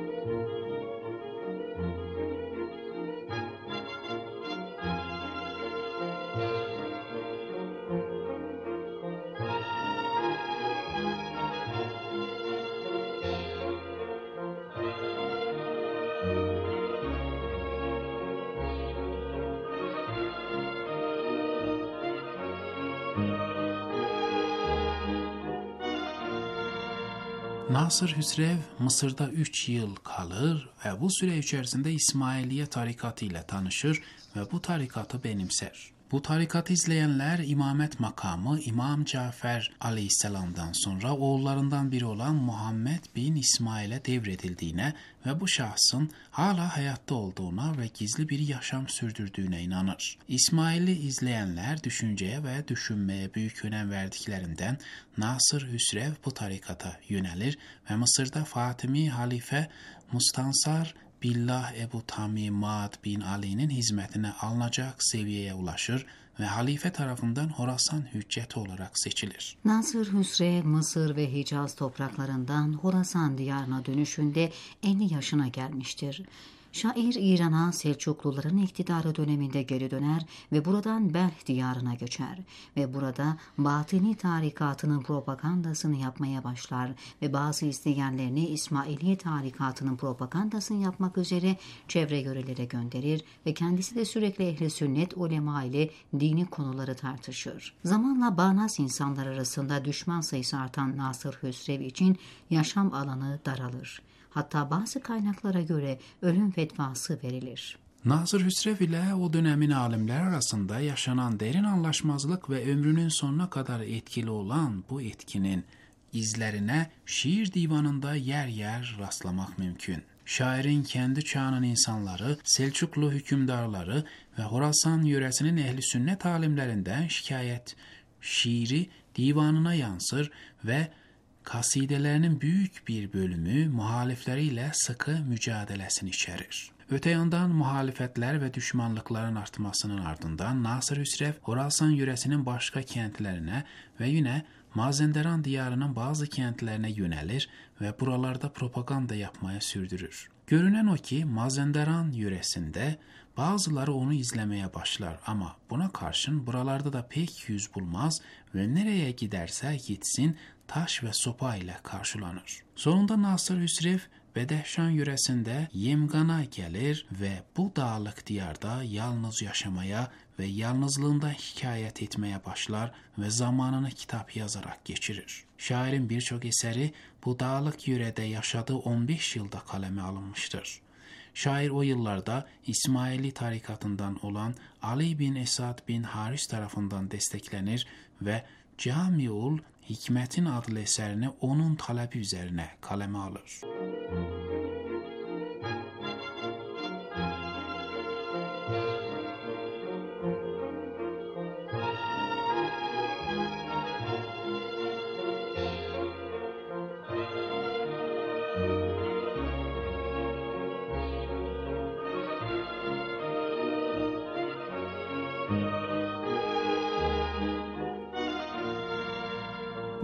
Nasır Hüsrev Mısır'da 3 yıl kalır ve bu süre içerisinde İsmailiye tarikatı ile tanışır ve bu tarikatı benimser. Bu tarikatı izleyenler imamet makamı İmam Cafer aleyhisselamdan sonra oğullarından biri olan Muhammed bin İsmail'e devredildiğine ve bu şahsın hala hayatta olduğuna ve gizli bir yaşam sürdürdüğüne inanır. İsmail'i izleyenler düşünceye ve düşünmeye büyük önem verdiklerinden Nasır Hüsrev bu tarikata yönelir ve Mısır'da Fatimi Halife Mustansar Billah Ebu Tamimad bin Ali'nin hizmetine alınacak seviyeye ulaşır ve halife tarafından Horasan hücceti olarak seçilir. Nasır Hüsrev Mısır ve Hicaz topraklarından Horasan diyarına dönüşünde 50 yaşına gelmiştir. Şair İran'a Selçukluların iktidarı döneminde geri döner ve buradan Berh diyarına göçer ve burada Batini tarikatının propagandasını yapmaya başlar ve bazı isteyenlerini İsmailiye tarikatının propagandasını yapmak üzere çevre yörelere gönderir ve kendisi de sürekli ehli sünnet ulema ile dini konuları tartışır. Zamanla bağnaz insanlar arasında düşman sayısı artan Nasır Hüsrev için yaşam alanı daralır. Hatta bazı kaynaklara göre ölüm fetvası verilir. Nasır Hüsrev ile o dönemin alimler arasında yaşanan derin anlaşmazlık ve ömrünün sonuna kadar etkili olan bu etkinin izlerine şiir divanında yer yer rastlamak mümkün. Şairin kendi çağının insanları, Selçuklu hükümdarları ve Horasan yöresinin ehli sünnet alimlerinden şikayet şiiri divanına yansır ve kasidelerinin büyük bir bölümü muhalifleriyle sıkı mücadelesini içerir. Öte yandan muhalefetler ve düşmanlıkların artmasının ardından Nasır Hüsrev, Horasan yöresinin başka kentlerine ve yine Mazenderan diyarının bazı kentlerine yönelir ve buralarda propaganda yapmaya sürdürür. Görünen o ki Mazenderan yöresinde bazıları onu izlemeye başlar ama buna karşın buralarda da pek yüz bulmaz ve nereye giderse gitsin taş ve sopa ile karşılanır. Sonunda Nasır Hüsrev Bedehşan yöresinde Yemgan'a gelir ve bu dağlık diyarda yalnız yaşamaya ve yalnızlığında şikayet etmeye başlar ve zamanını kitap yazarak geçirir. Şairin birçok eseri bu dağlık yörede yaşadığı 15 yılda kaleme alınmıştır. Şair o yıllarda İsmaili tarikatından olan Ali bin Esad bin Haris tarafından desteklenir ve Camiul Hikmet'in adlı eserini onun talebi üzerine kaleme alır.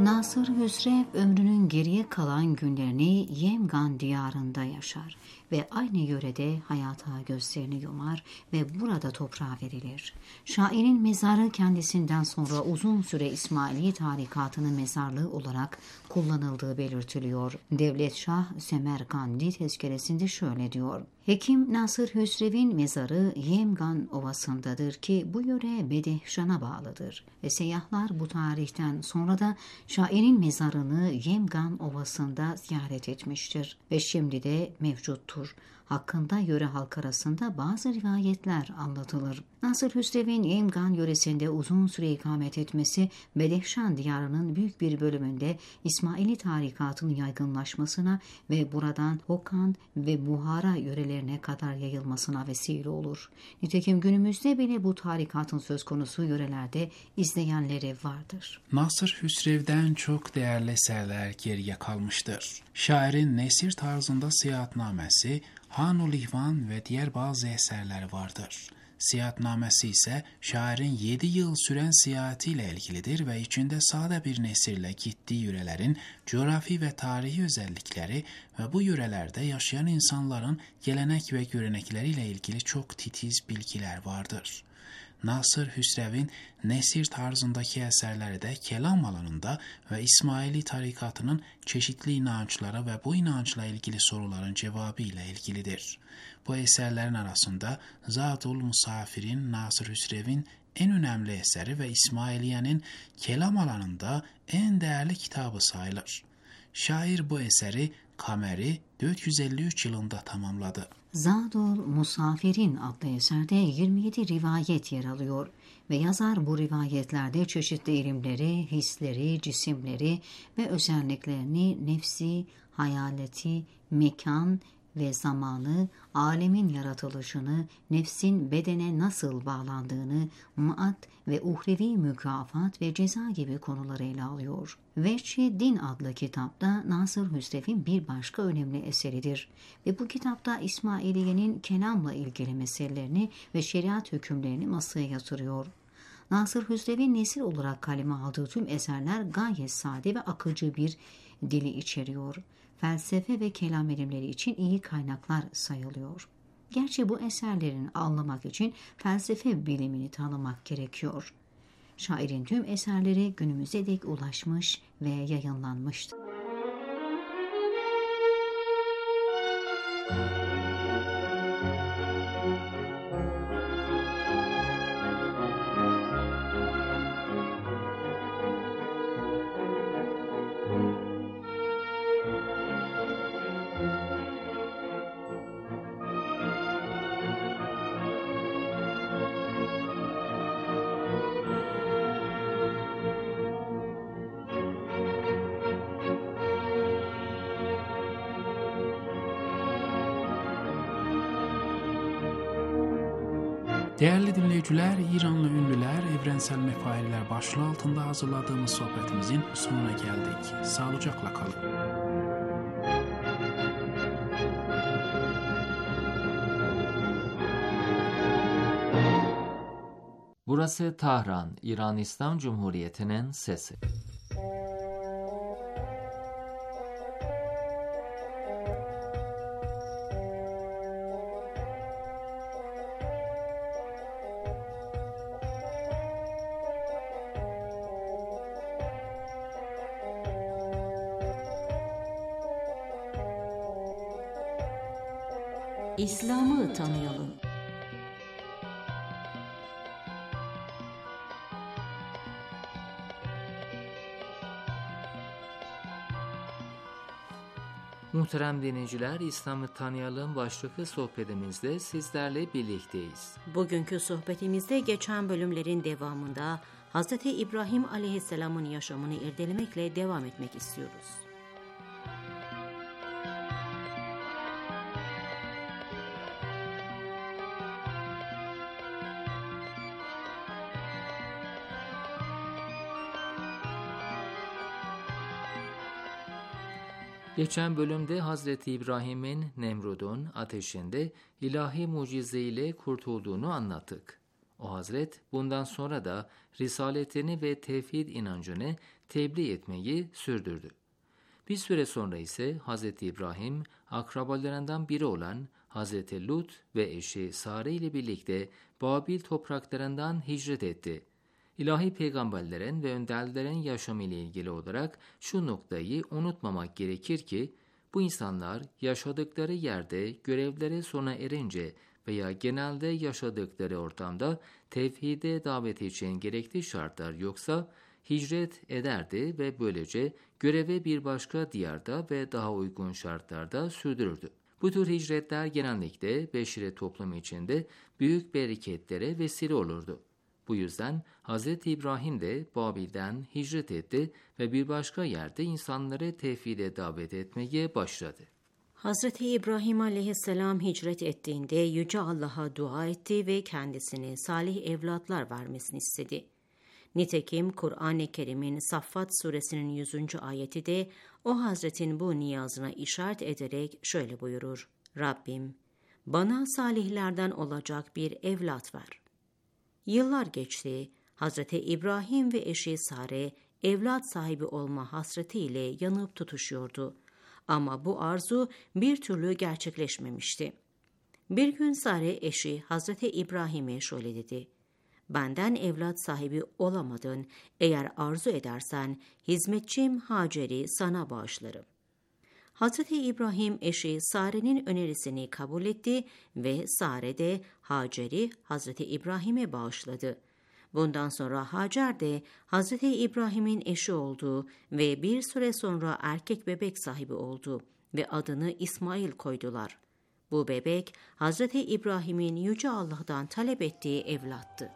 Nasır Hüsrev ömrünün geriye kalan günlerini Yemgan diyarında yaşar ve aynı yörede hayata gözlerini yumar ve burada toprağa verilir. Şairin mezarı kendisinden sonra uzun süre İsmaili tarikatının mezarlığı olarak kullanıldığı belirtiliyor. Devletşah Semerkandi tezkeresinde şöyle diyor: Hekim Nasır Hüsrev'in mezarı Yemgan Ovası'ndadır ki bu yöre Bedehşan'a bağlıdır ve seyyahlar bu tarihten sonra da şairin mezarını Yemgan Ovası'nda ziyaret etmiştir ve şimdi de mevcuttur. Hakkında yöre halk arasında bazı rivayetler anlatılır. Nasır Hüsrev'in Yemgan yöresinde uzun süre ikamet etmesi, Bedehşan diyarının büyük bir bölümünde İsmaili tarikatın yaygınlaşmasına ve buradan Hokan ve Buhara yörelerine kadar yayılmasına vesile olur. Nitekim günümüzde bile bu tarikatın söz konusu yörelerde izleyenleri vardır. Nasır Hüsrev'den çok değerli eserler geriye kalmıştır. Şairin nesir tarzında seyahatnamesi, Hanul İhvan ve diğer bazı eserler vardır. Seyahatnamesi ise şairin 7 yıl süren seyahatiyle ilgilidir ve içinde sade bir nesirle gittiği yörelerin coğrafi ve tarihi özellikleri ve bu yörelerde yaşayan insanların gelenek ve görenekleriyle ilgili çok titiz bilgiler vardır. Nasır Hüsrev'in nesir tarzındaki eserleri de kelam alanında ve İsmaili tarikatının çeşitli inançlara ve bu inançla ilgili soruların cevabı ile ilgilidir. Bu eserlerin arasında Zadul Musafir'in Nasır Hüsrev'in en önemli eseri ve İsmailiye'nin kelam alanında en değerli kitabı sayılır. Şair bu eseri Kameri 453 yılında tamamladı. Zadul Musafir'in adlı eserde 27 rivayet yer alıyor ve yazar bu rivayetlerde çeşitli ilimleri, hisleri, cisimleri ve özelliklerini, nefsi, hayaleti, mekan ve zamanı, alemin yaratılışını, nefsin bedene nasıl bağlandığını, maat ve uhrevi mükafat ve ceza gibi konuları ele alıyor. Veçh-i Din adlı kitapta Nasır Hüsrev'in bir başka önemli eseridir ve bu kitapta İsmailiye'nin kelamla ilgili meselelerini ve şeriat hükümlerini masaya yatırıyor. Nasır Hüsrev'in nesil olarak kaleme aldığı tüm eserler gayet sade ve akıcı bir dili içeriyor. Felsefe ve kelam ilimleri için iyi kaynaklar sayılıyor. Gerçi bu eserlerin anlamak için felsefe bilimini tanımak gerekiyor. Şairin tüm eserleri günümüze dek ulaşmış ve yayınlanmıştır. Değerli dinleyiciler, İranlı ünlüler, evrensel mefahirler başlığı altında hazırladığımız sohbetimizin sonuna geldik. Sağlıcakla kalın. Burası Tahran, İran İslam Cumhuriyeti'nin sesi. İslam'ı tanıyalım. Muhterem dinleyiciler, İslam'ı tanıyalım başlıklı sohbetimizde sizlerle birlikteyiz. Bugünkü sohbetimizde geçen bölümlerin devamında Hz. İbrahim Aleyhisselam'ın yaşamını irdelemekle devam etmek istiyoruz. Geçen bölümde Hazreti İbrahim'in Nemrud'un ateşinde ilahi mucize ile kurtulduğunu anlattık. O Hazret bundan sonra da risaletini ve tevhid inancını tebliğ etmeyi sürdürdü. Bir süre sonra ise Hz. İbrahim akrabalarından biri olan Hz. Lut ve eşi Sare ile birlikte Babil topraklarından hicret etti. İlahi peygamberlerin ve önderlerin yaşamı ile ilgili olarak şu noktayı unutmamak gerekir ki, bu insanlar yaşadıkları yerde görevleri sona erince veya genelde yaşadıkları ortamda tevhide davet için gerekli şartlar yoksa hicret ederdi ve böylece görevi bir başka diyarda ve daha uygun şartlarda sürdürürdü. Bu tür hicretler genellikle beşeri toplum içinde büyük bereketlere vesile olurdu. Bu yüzden Hz. İbrahim de Babil'den hicret etti ve bir başka yerde insanları tevhide davet etmeye başladı. Hazreti İbrahim aleyhisselam hicret ettiğinde Yüce Allah'a dua etti ve kendisine salih evlatlar vermesini istedi. Nitekim Kur'an-ı Kerim'in Saffat suresinin 100. ayeti de o Hazretin bu niyazına işaret ederek şöyle buyurur: Rabbim, bana salihlerden olacak bir evlat ver. Yıllar geçti, Hazreti İbrahim ve eşi Sare evlat sahibi olma hasretiyle yanıp tutuşuyordu. Ama bu arzu bir türlü gerçekleşmemişti. Bir gün Sare eşi Hazreti İbrahim'e şöyle dedi: Benden evlat sahibi olamadın, eğer arzu edersen hizmetçim Hacer'i sana bağışlarım. Hazreti İbrahim eşi Sare'nin önerisini kabul etti ve Sare de Hacer'i Hazreti İbrahim'e bağışladı. Bundan sonra Hacer de Hazreti İbrahim'in eşi oldu ve bir süre sonra erkek bebek sahibi oldu ve adını İsmail koydular. Bu bebek Hazreti İbrahim'in Yüce Allah'tan talep ettiği evlattı.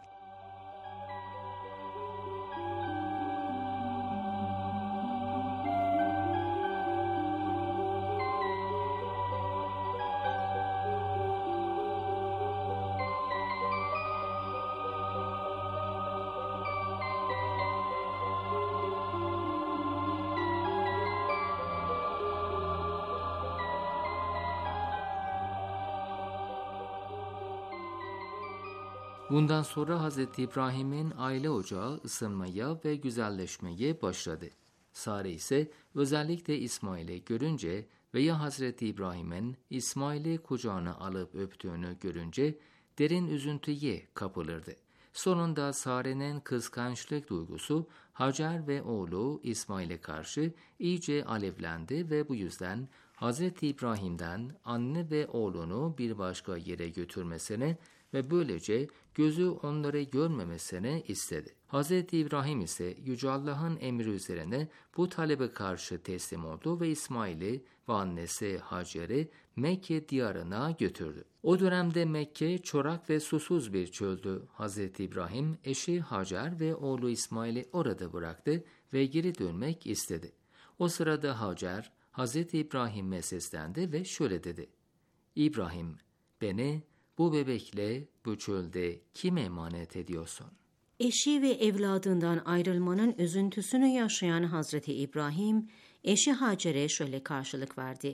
Bundan sonra Hz. İbrahim'in aile ocağı ısınmaya ve güzelleşmeye başladı. Sare ise özellikle İsmail'i görünce veya Hz. İbrahim'in İsmail'i kucağına alıp öptüğünü görünce derin üzüntüye kapılırdı. Sonunda Sare'nin kıskançlık duygusu Hacer ve oğlu İsmail'e karşı iyice alevlendi ve bu yüzden Hz. İbrahim'den anne ve oğlunu bir başka yere götürmesini ve böylece gözü onları görmemesini istedi. Hz. İbrahim ise Yüce Allah'ın emri üzerine bu talebe karşı teslim oldu ve İsmail'i ve annesi Hacer'i Mekke diyarına götürdü. O dönemde Mekke çorak ve susuz bir çöldü. Hz. İbrahim eşi Hacer ve oğlu İsmail'i orada bıraktı ve geri dönmek istedi. O sırada Hacer Hz. İbrahim'e seslendi ve şöyle dedi: İbrahim, beni bu bebekle bu çölde kime emanet ediyorsun? Eşi ve evladından ayrılmanın üzüntüsünü yaşayan Hazreti İbrahim, eşi Hacer'e şöyle karşılık verdi: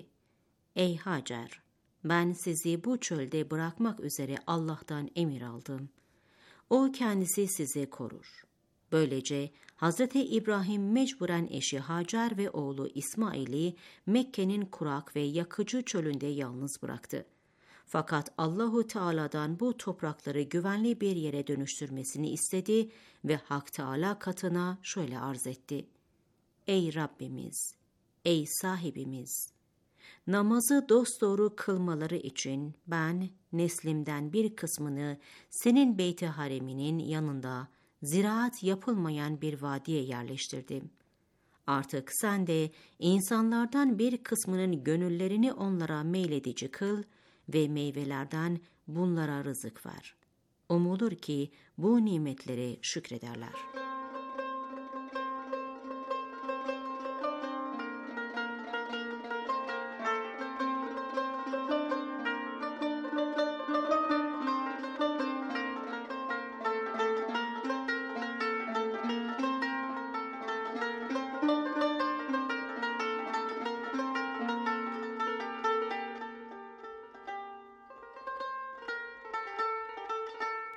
Ey Hacer, ben sizi bu çölde bırakmak üzere Allah'tan emir aldım. O kendisi sizi korur. Böylece Hazreti İbrahim mecburen eşi Hacer ve oğlu İsmail'i Mekke'nin kurak ve yakıcı çölünde yalnız bıraktı. Fakat Allahu Teala'dan bu toprakları güvenli bir yere dönüştürmesini istedi ve Hak Teala katına şöyle arz etti: Ey Rabbimiz, ey sahibimiz! Namazı dosdoğru kılmaları için ben neslimden bir kısmını senin Beyt-i Hareminin yanında ziraat yapılmayan bir vadiye yerleştirdim. Artık sen de insanlardan bir kısmının gönüllerini onlara meyledici kıl ve meyvelerden bunlara rızık ver. Umulur ki bu nimetlere şükrederler.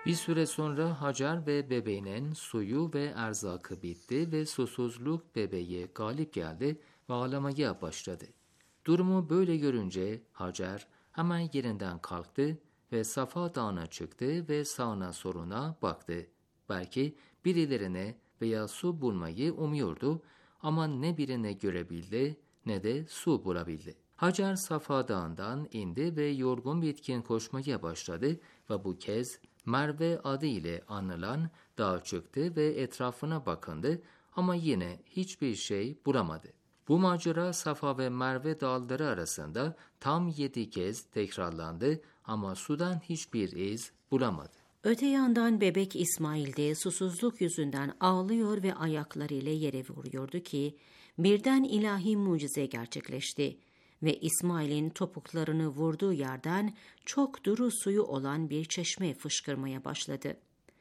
Bir süre sonra Hacer ve bebeğinin suyu ve erzakı bitti ve susuzluk bebeğe galip geldi ve ağlamaya başladı. Durumu böyle görünce Hacer hemen yerinden kalktı ve Safa Dağı'na çıktı ve sağına soluna baktı. Belki birilerine veya su bulmayı umuyordu ama ne birini görebildi ne de su bulabildi. Hacer Safa Dağı'ndan indi ve yorgun bitkin koşmaya başladı ve bu kez Merve adı ile anılan dağa çıktı ve etrafına bakındı ama yine hiçbir şey bulamadı. Bu macera Safa ve Merve dağları arasında tam 7 kez tekrarlandı ama sudan hiçbir iz bulamadı. Öte yandan bebek İsmail de susuzluk yüzünden ağlıyor ve ayaklarıyla yere vuruyordu ki birden ilahi mucize gerçekleşti ve İsmail'in topuklarını vurduğu yerden çok duru suyu olan bir çeşme fışkırmaya başladı.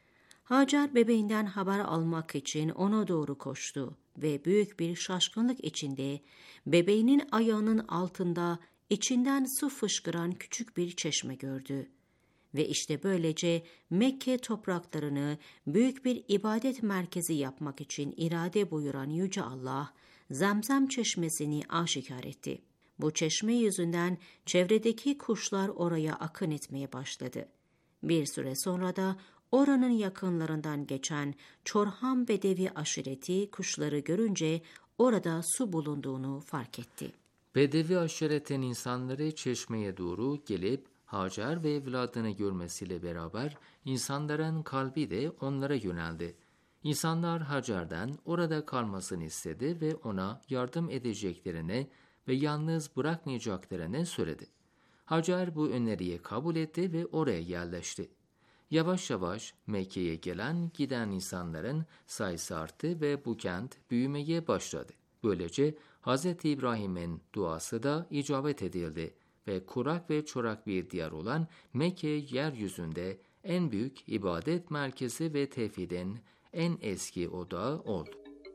Hacer bebeğinden haber almak için ona doğru koştu ve büyük bir şaşkınlık içinde bebeğinin ayağının altında içinden su fışkıran küçük bir çeşme gördü. Ve işte böylece Mekke topraklarını büyük bir ibadet merkezi yapmak için irade buyuran Yüce Allah, Zemzem çeşmesini aşikar etti. Bu çeşme yüzünden çevredeki kuşlar oraya akın etmeye başladı. Bir süre sonra da oranın yakınlarından geçen Çorham Bedevi aşireti kuşları görünce orada su bulunduğunu fark etti. Bedevi aşiretin insanları çeşmeye doğru gelip Hacer ve evladını görmesiyle beraber insanların kalbi de onlara yöneldi. İnsanlar Hacer'den orada kalmasını istedi ve ona yardım edeceklerini ve yalnız bırakmayacaklarını söyledi. Hacer bu öneriyi kabul etti ve oraya yerleşti. Yavaş yavaş Mekke'ye gelen giden insanların sayısı arttı ve bu kent büyümeye başladı. Böylece Hz. İbrahim'in duası da icabet edildi ve kurak ve çorak bir diyar olan Mekke yeryüzünde en büyük ibadet merkezi ve tevhidin en eski odağı oldu.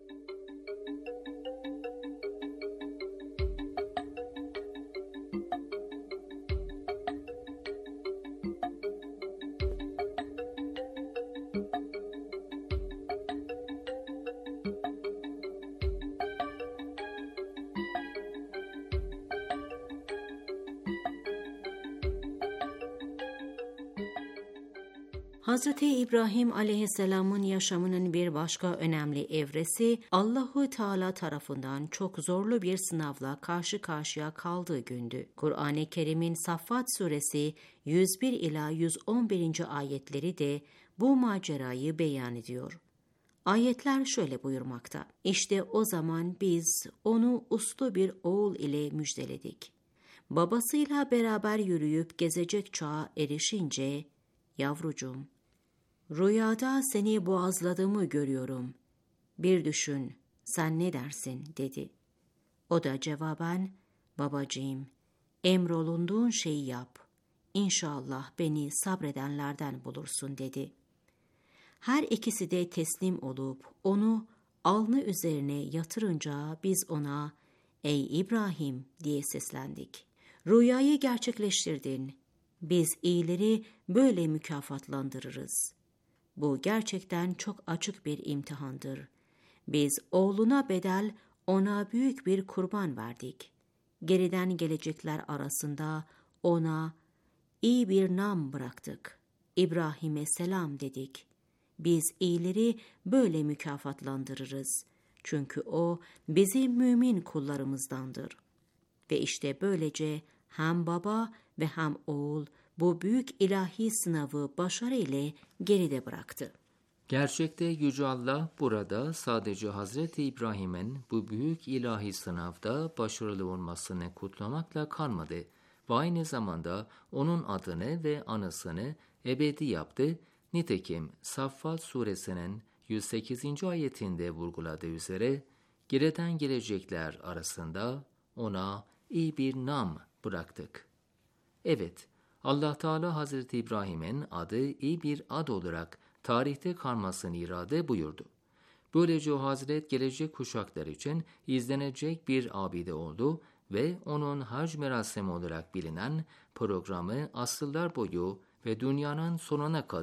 Hz. İbrahim aleyhisselamın yaşamının bir başka önemli evresi, Allahu Teala tarafından çok zorlu bir sınavla karşı karşıya kaldığı gündü. Kur'an-ı Kerim'in Saffat suresi 101 ila 111. ayetleri de bu macerayı beyan ediyor. Ayetler şöyle buyurmakta: İşte o zaman biz onu uslu bir oğul ile müjdeledik. Babasıyla beraber yürüyüp gezecek çağa erişince, yavrucuğum, rüyada seni boğazladığımı görüyorum. Bir düşün, sen ne dersin, dedi. O da cevaben, babacığım, emrolunduğun şeyi yap. İnşallah beni sabredenlerden bulursun, dedi. Her ikisi de teslim olup onu alnı üzerine yatırınca biz ona, ey İbrahim diye seslendik. Rüyayı gerçekleştirdin. Biz iyileri böyle mükafatlandırırız. Bu gerçekten çok açık bir imtihandır. Biz oğluna bedel ona büyük bir kurban verdik. Geriden gelecekler arasında ona iyi bir nam bıraktık. İbrahim'e selam dedik. Biz iyileri böyle mükafatlandırırız. Çünkü o bizim mümin kullarımızdandır. Ve işte böylece hem baba ve hem oğul bu büyük ilahi sınavı başarıyla geride bıraktı. Gerçekte Yüce Allah burada sadece Hazreti İbrahim'in bu büyük ilahi sınavda başarılı olmasını kutlamakla kalmadı ve aynı zamanda onun adını ve anısını ebedi yaptı. Nitekim Saffat suresinin 108. ayetinde vurguladığı üzere geriden gelecekler arasında ona iyi bir nam bıraktık. Evet, Allah Teala Hazreti İbrahim'in adı iyi bir ad olarak tarihte kalmasını irade buyurdu. Böylece o Hazret gelecek kuşaklar için izlenecek bir abide oldu ve onun hac merasimi olarak bilinen programı asırlar boyu ve dünyanın sonuna kadar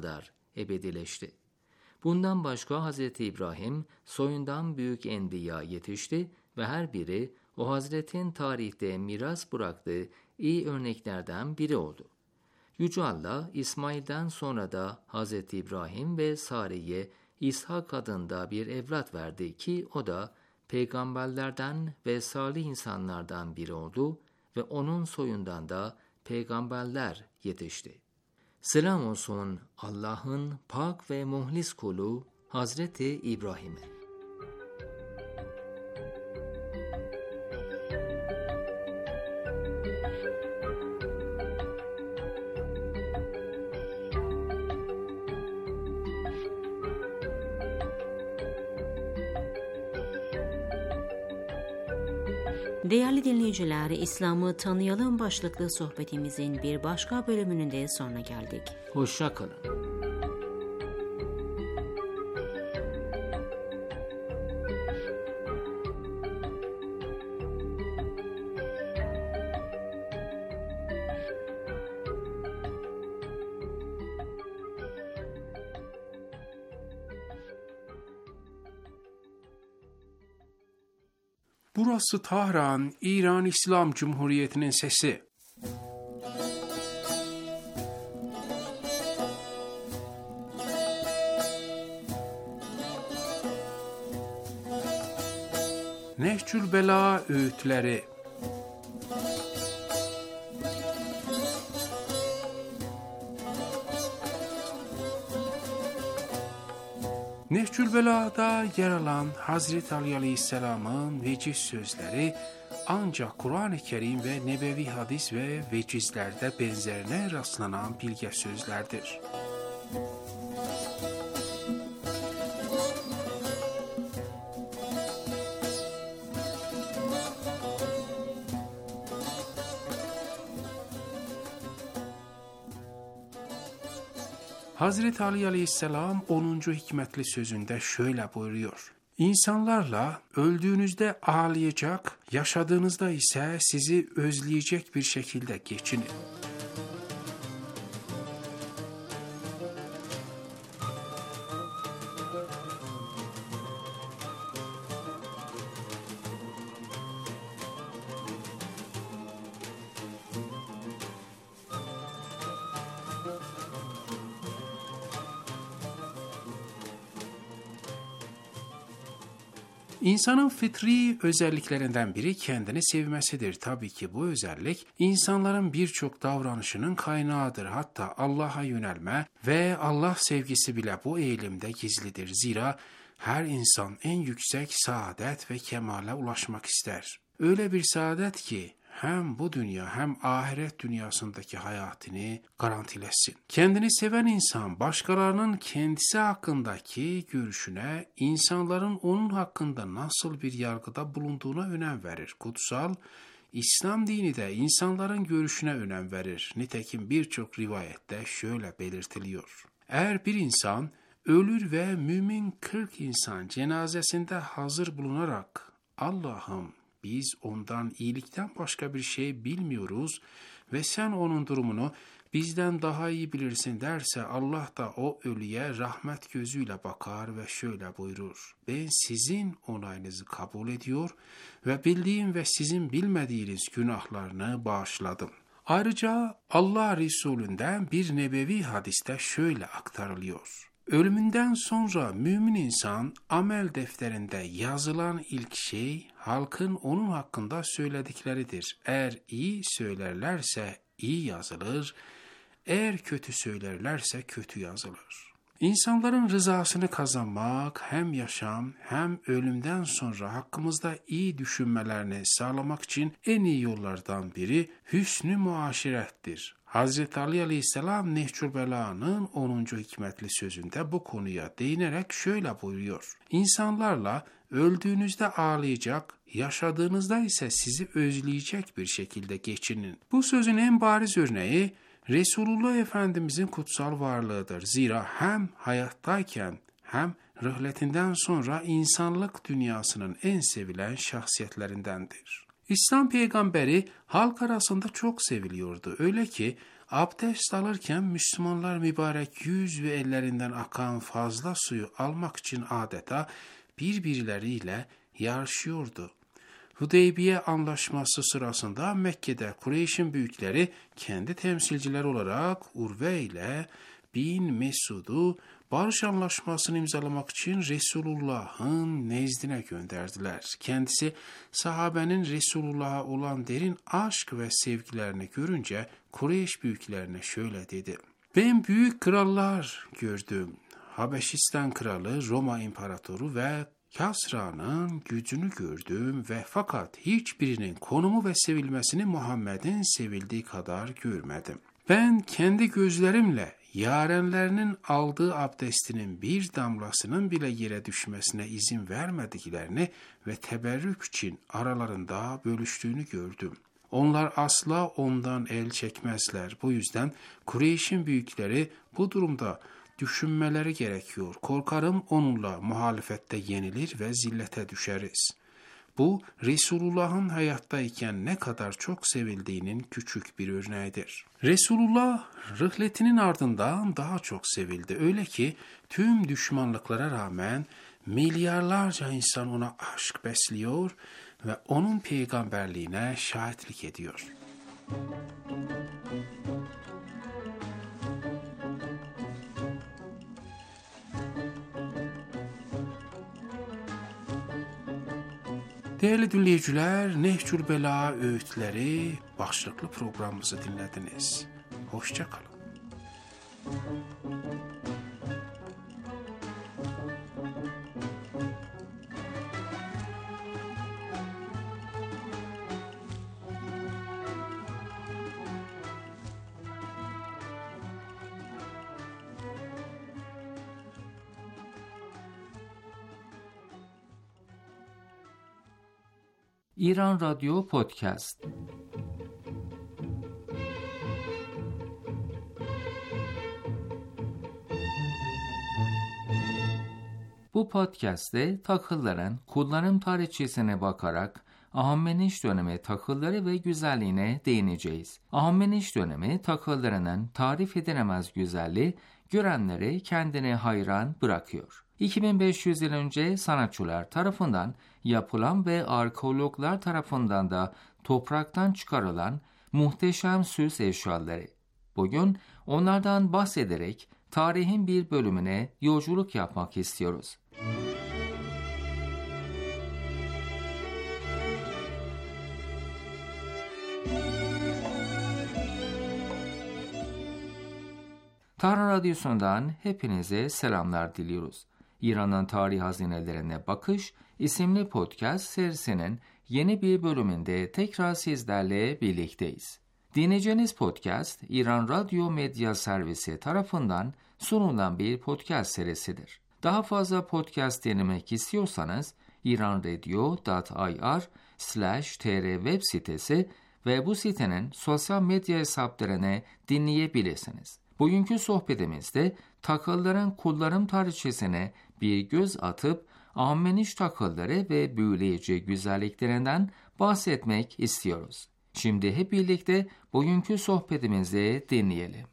ebedileşti. Bundan başka Hz. İbrahim soyundan büyük enbiya yetişti ve her biri o Hazretin tarihte miras bıraktığı iyi örneklerden biri oldu. Yüce Allah İsmail'den sonra da Hz. İbrahim ve Sare'ye İshak adında bir evlat verdi ki o da peygamberlerden ve salih insanlardan biri oldu ve onun soyundan da peygamberler yetişti. Selam olsun Allah'ın pak ve muhlis kulu Hazreti İbrahim'e. Değerli dinleyiciler, İslam'ı tanıyalım başlıklı sohbetimizin bir başka bölümünün de sonuna geldik. Hoşça kalın. Burası Tahran, İran İslam Cumhuriyeti'nin sesi. Nehcül Bela öğütleri. Nehcül Bela'da yer alan Hazreti Ali Aleyhisselam'ın veciz sözleri ancak Kur'an-ı Kerim ve nebevi hadis ve vecizlerde benzerine rastlanan bilge sözlerdir. Hazreti Ali Aleyhisselam 10. hikmetli sözünde şöyle buyuruyor. İnsanlarla öldüğünüzde ağlayacak, yaşadığınızda ise sizi özleyecek bir şekilde geçinin. İnsanın fıtri özelliklerinden biri kendini sevmesidir. Tabii ki bu özellik insanların birçok davranışının kaynağıdır. Hatta Allah'a yönelme ve Allah sevgisi bile bu eğilimde gizlidir. Zira her insan en yüksek saadet ve kemale ulaşmak ister. Öyle bir saadet ki hem bu dünya hem ahiret dünyasındaki hayatını garantilesin. Kendini seven insan başkalarının kendisi hakkındaki görüşüne, insanların onun hakkında nasıl bir yargıda bulunduğuna önem verir. Kutsal İslam dini de insanların görüşüne önem verir. Nitekim birçok rivayette şöyle belirtiliyor. Eğer bir insan ölür ve mümin 40 insan cenazesinde hazır bulunarak Allah'ım biz ondan iyilikten başka bir şey bilmiyoruz ve sen onun durumunu bizden daha iyi bilirsin derse Allah da o ölüye rahmet gözüyle bakar ve şöyle buyurur. Ben sizin onayınızı kabul ediyor ve bildiğim ve sizin bilmediğiniz günahlarını bağışladım. Ayrıca Allah Resulü'nden bir nebevi hadiste şöyle aktarılıyor. Ölümünden sonra mümin insan amel defterinde yazılan ilk şey halkın onun hakkında söyledikleridir. Eğer iyi söylerlerse iyi yazılır, eğer kötü söylerlerse kötü yazılır. İnsanların rızasını kazanmak hem yaşam hem ölümden sonra hakkımızda iyi düşünmelerini sağlamak için en iyi yollardan biri hüsnü muaşirettir. Hazreti Ali Aleyhisselam Nehcül Bela'nın 10. hikmetli sözünde bu konuya değinerek şöyle buyuruyor. İnsanlarla öldüğünüzde ağlayacak, yaşadığınızda ise sizi özleyecek bir şekilde geçinin. Bu sözün en bariz örneği Resulullah Efendimizin kutsal varlığıdır. Zira hem hayattayken hem rıhletinden sonra insanlık dünyasının en sevilen şahsiyetlerindendir. İslam peygamberi halk arasında çok seviliyordu. Öyle ki abdest alırken Müslümanlar mübarek yüz ve ellerinden akan fazla suyu almak için adeta birbirleriyle yarışıyordu. Hudeybiye anlaşması sırasında Mekke'de Kureyş'in büyükleri kendi temsilciler olarak Urve ile bin Mesud'u barış anlaşmasını imzalamak için Resulullah'ın nezdine gönderdiler. Kendisi sahabenin Resulullah'a olan derin aşk ve sevgilerini görünce Kureyş büyüklerine şöyle dedi: "Ben büyük krallar gördüm. Habeşistan kralı, Roma imparatoru ve Kasra'nın gücünü gördüm ve fakat hiçbirinin konumu ve sevilmesini Muhammed'in sevildiği kadar görmedim. Ben kendi gözlerimle yarenlerinin aldığı abdestinin bir damlasının bile yere düşmesine izin vermediklerini ve teberrük için aralarında bölüştüğünü gördüm. Onlar asla ondan el çekmezler. Bu yüzden Kureyş'in büyükleri bu durumda düşünmeleri gerekiyor. Korkarım onunla muhalefette yenilir ve zillete düşeriz." Bu, Resulullah'ın hayattayken ne kadar çok sevildiğinin küçük bir örneğidir. Resulullah, rihletinin ardından daha çok sevildi. Öyle ki tüm düşmanlıklara rağmen milyarlarca insan ona aşk besliyor ve onun peygamberliğine şahitlik ediyor. Değerli dinleyiciler, Nehcül Bela Öğütleri başlıklı programımızı dinlediniz. Hoşça kalın. İran Radyo Podcast. Bu podcast'te takılların kullanım tarihçesine bakarak Ahmeniş dönemi takılları ve güzelliğine değineceğiz. Ahmeniş dönemi takıllarının tarif edilemez güzelliği görenleri kendine hayran bırakıyor. 2500 yıl önce sanatçılar tarafından yapılan ve arkeologlar tarafından da topraktan çıkarılan muhteşem süs eşyaları. Bugün onlardan bahsederek tarihin bir bölümüne yolculuk yapmak istiyoruz. Tahran Radyosu'ndan hepinize selamlar diliyoruz. İran'ın tarih hazinelerine bakış isimli podcast serisinin yeni bir bölümünde tekrar sizlerle birlikteyiz. Dinleyeceğiniz podcast İran Radyo Medya Servisi tarafından sunulan bir podcast serisidir. Daha fazla podcast dinlemek istiyorsanız iranradio.ir/tr web sitesi ve bu sitenin sosyal medya hesaplarını dinleyebilirsiniz. Bugünkü sohbetimizde takılların kullanım tarihçesine bir göz atıp Ahmeniş takılları ve büyüleyici güzelliklerinden bahsetmek istiyoruz. Şimdi hep birlikte bugünkü sohbetimizi dinleyelim.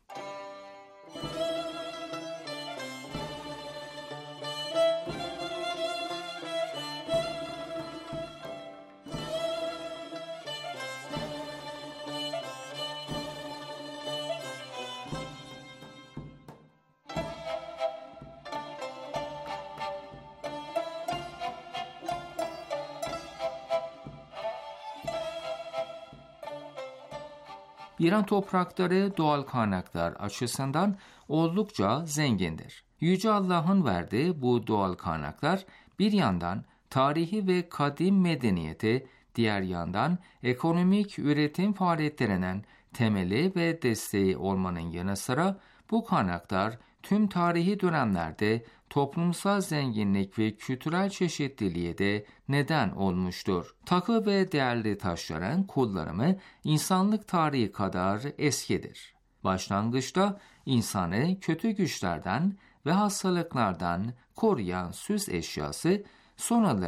İran toprakları doğal kaynaklar açısından oldukça zengindir. Yüce Allah'ın verdiği bu doğal kaynaklar bir yandan tarihi ve kadim medeniyeti, diğer yandan ekonomik üretim faaliyetlerinin temeli ve desteği olmanın yanı sıra bu kaynaklar tüm tarihi dönemlerde toplumsal zenginlik ve kültürel çeşitliliğe de neden olmuştur. Takı ve değerli taşların kullanımı insanlık tarihi kadar eskidir. Başlangıçta insanı kötü güçlerden ve hastalıklardan koruyan süs eşyası, sonraları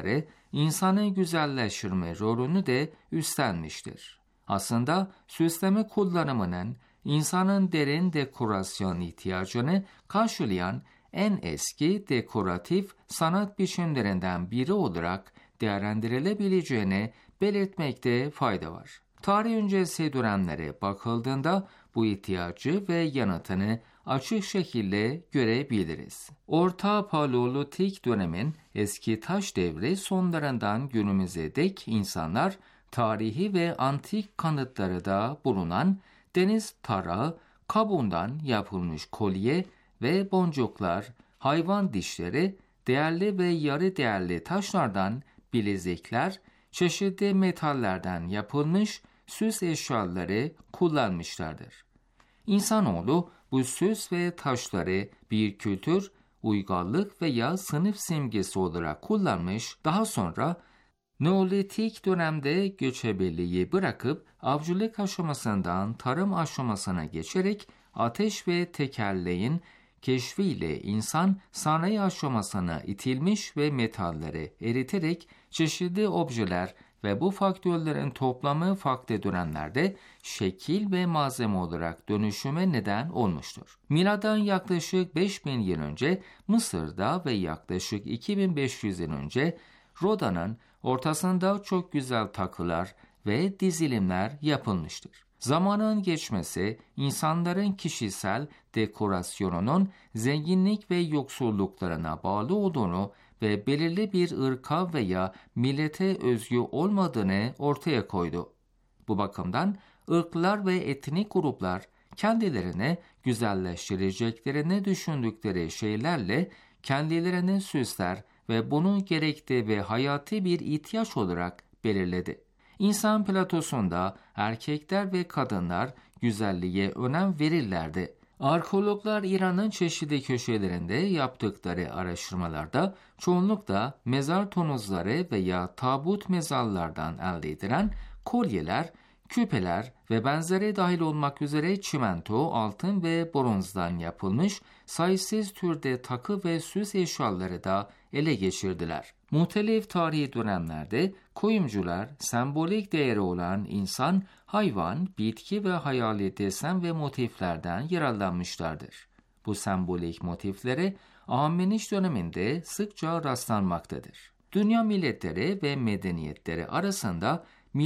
insanı güzelleştirme rolünü de üstlenmiştir. Aslında süsleme kullanımının insanın derin dekorasyon ihtiyacını karşılayan en eski dekoratif sanat biçimlerinden biri olarak değerlendirilebileceğini belirtmekte fayda var. Tarih öncesi dönemlere bakıldığında bu ihtiyacı ve yanıtını açık şekilde görebiliriz. Orta Paleolitik dönemin eski taş devri sonlarından günümüze dek insanlar tarihi ve antik kanıtları bulunan deniz tarağı, kabuğundan yapılmış kolye ve boncuklar, hayvan dişleri, değerli ve yarı değerli taşlardan bilezikler, çeşitli metallerden yapılmış süs eşyaları kullanmışlardır. İnsanoğlu bu süs ve taşları bir kültür, uygarlık veya sınıf simgesi olarak kullanmış, daha sonra Neolitik dönemde göçebeliği bırakıp avcılık aşamasından tarım aşamasına geçerek ateş ve tekerleğin keşfiyle insan sanayi aşamasına itilmiş ve metalleri eriterek çeşitli objeler ve bu faktörlerin toplamı farklı dönemlerde şekil ve malzeme olarak dönüşüme neden olmuştur. Milattan yaklaşık 5000 yıl önce Mısır'da ve yaklaşık 2500 yıl önce Roda'nın ortasında çok güzel takılar ve dizilimler yapılmıştır. Zamanın geçmesi, insanların kişisel dekorasyonunun zenginlik ve yoksulluklarına bağlı olduğunu ve belirli bir ırka veya millete özgü olmadığını ortaya koydu. Bu bakımdan ırklar ve etnik gruplar kendilerini güzelleştireceklerini düşündükleri şeylerle kendilerini süsler ve bunu gerekli ve hayati bir ihtiyaç olarak belirledi. İnsan platosunda erkekler ve kadınlar güzelliğe önem verirlerdi. Arkeologlar İran'ın çeşitli köşelerinde yaptıkları araştırmalarda çoğunlukla mezar tonozları veya tabut mezarlardan elde edilen kolyeler, küpeler ve benzeri dahil olmak üzere çimento, altın ve bronzdan yapılmış sayısız türde takı ve süs eşyaları da ele geçirdiler. Muhtelif tarihi dönemlerde kuyumcular sembolik değeri olan insan, hayvan, bitki ve hayali desen ve motiflerden yararlanmışlardır. Bu sembolik motiflere Ahemeniş döneminde sıkça rastlanmaktadır. Dünya milletleri ve medeniyetleri arasında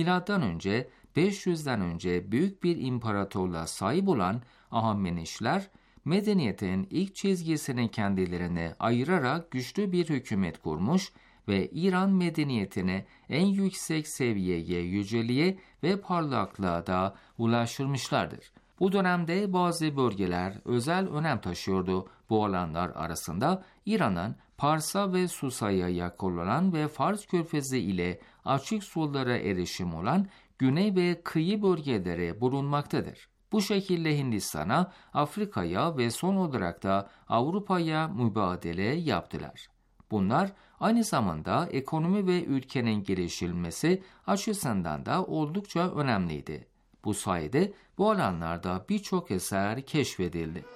M.Ö. 500'den önce büyük bir imparatorluğa sahip olan Ahamenişler, medeniyetin ilk çizgisini kendilerine ayırarak güçlü bir hükümet kurmuş ve İran medeniyetini en yüksek seviyeye, yüceliğe ve parlaklığa da ulaştırmışlardır. Bu dönemde bazı bölgeler özel önem taşıyordu. Bu alanlar arasında İran'ın Parsa ve Susa'ya yakın olan ve Fars Körfezi ile açık sulara erişim olan güney ve kıyı bölgeleri bulunmaktadır. Bu şekilde Hindistan'a, Afrika'ya ve son olarak da Avrupa'ya mübadele yaptılar. Bunlar aynı zamanda ekonomi ve ülkenin geliştirilmesi açısından da oldukça önemliydi. Bu sayede bu alanlarda birçok eser keşfedildi.